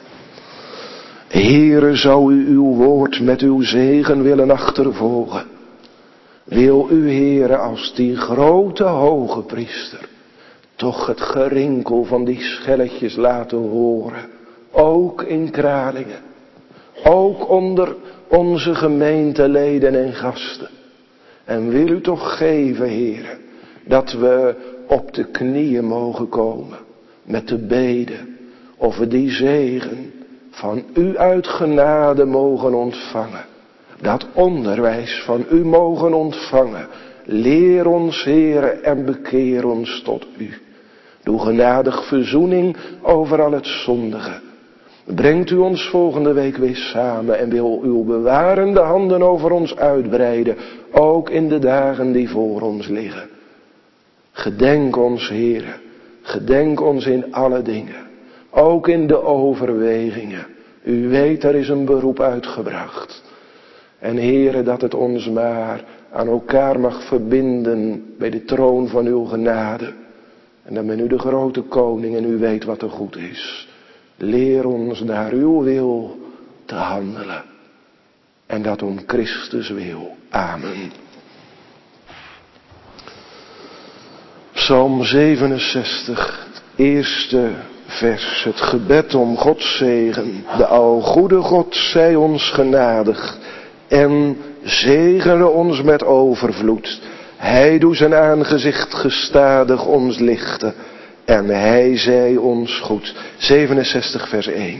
Heere, zou u uw woord met uw zegen willen achtervolgen. Wil u, Heere, als die grote hoge priester toch het gerinkel van die schelletjes laten horen. Ook in Kralingen. Ook onder onze gemeenteleden en gasten. En wil u toch geven, Heere, dat we op de knieën mogen komen met de bede of we die zegen van u uit genade mogen ontvangen. Dat onderwijs van u mogen ontvangen Leer ons, Heere, en bekeer ons tot u. Doe genadig verzoening over al het zondige. Brengt u ons volgende week weer samen en wil uw bewarende handen over ons uitbreiden, ook in de dagen die voor ons liggen. Gedenk ons, Heere, gedenk ons in alle dingen, ook in de overwegingen. U weet, er is een beroep uitgebracht. En Heere, dat het ons maar aan elkaar mag verbinden bij de troon van uw genade. En dan bent u de grote koning en u weet wat er goed is. Leer ons naar uw wil te handelen. En dat om Christus wil. Amen. Psalm 67, het eerste vers. Het gebed om Gods zegen. De algoede God zij ons genadig. En zegene ons met overvloed. Hij doet zijn aangezicht gestadig ons lichten. En hij zij ons goed. 67 vers 1.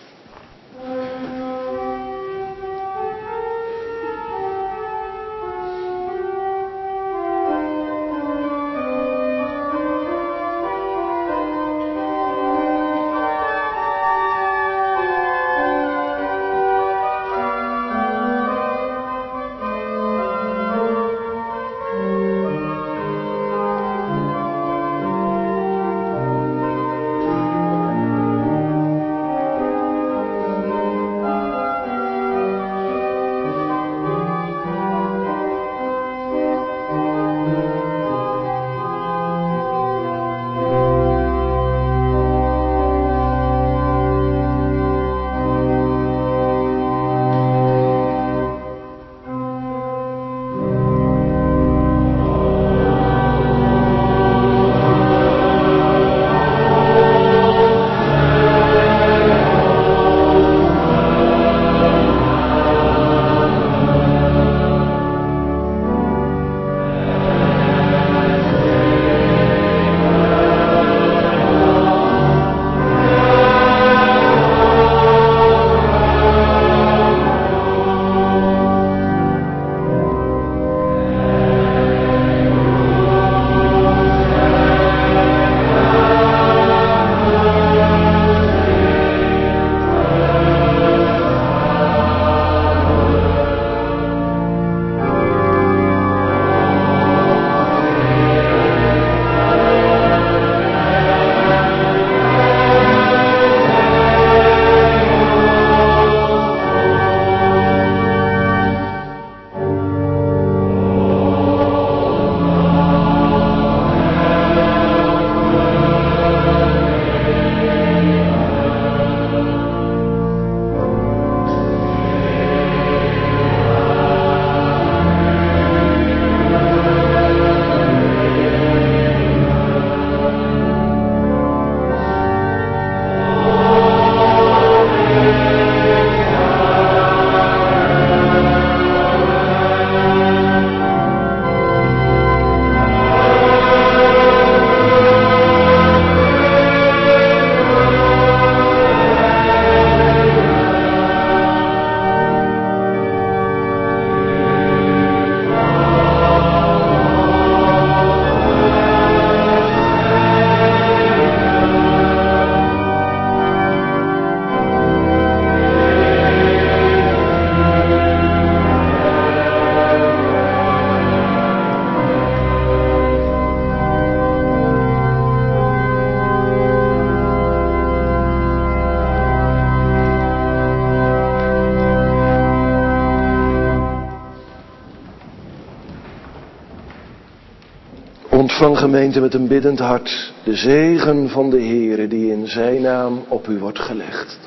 Ontvang, gemeente, met een biddend hart de zegen van de Heere die in zijn naam op u wordt gelegd.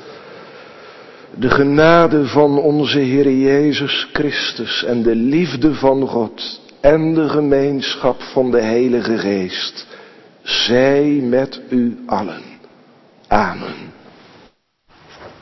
De genade van onze Heere Jezus Christus en de liefde van God en de gemeenschap van de Heilige Geest zij met u allen. Amen.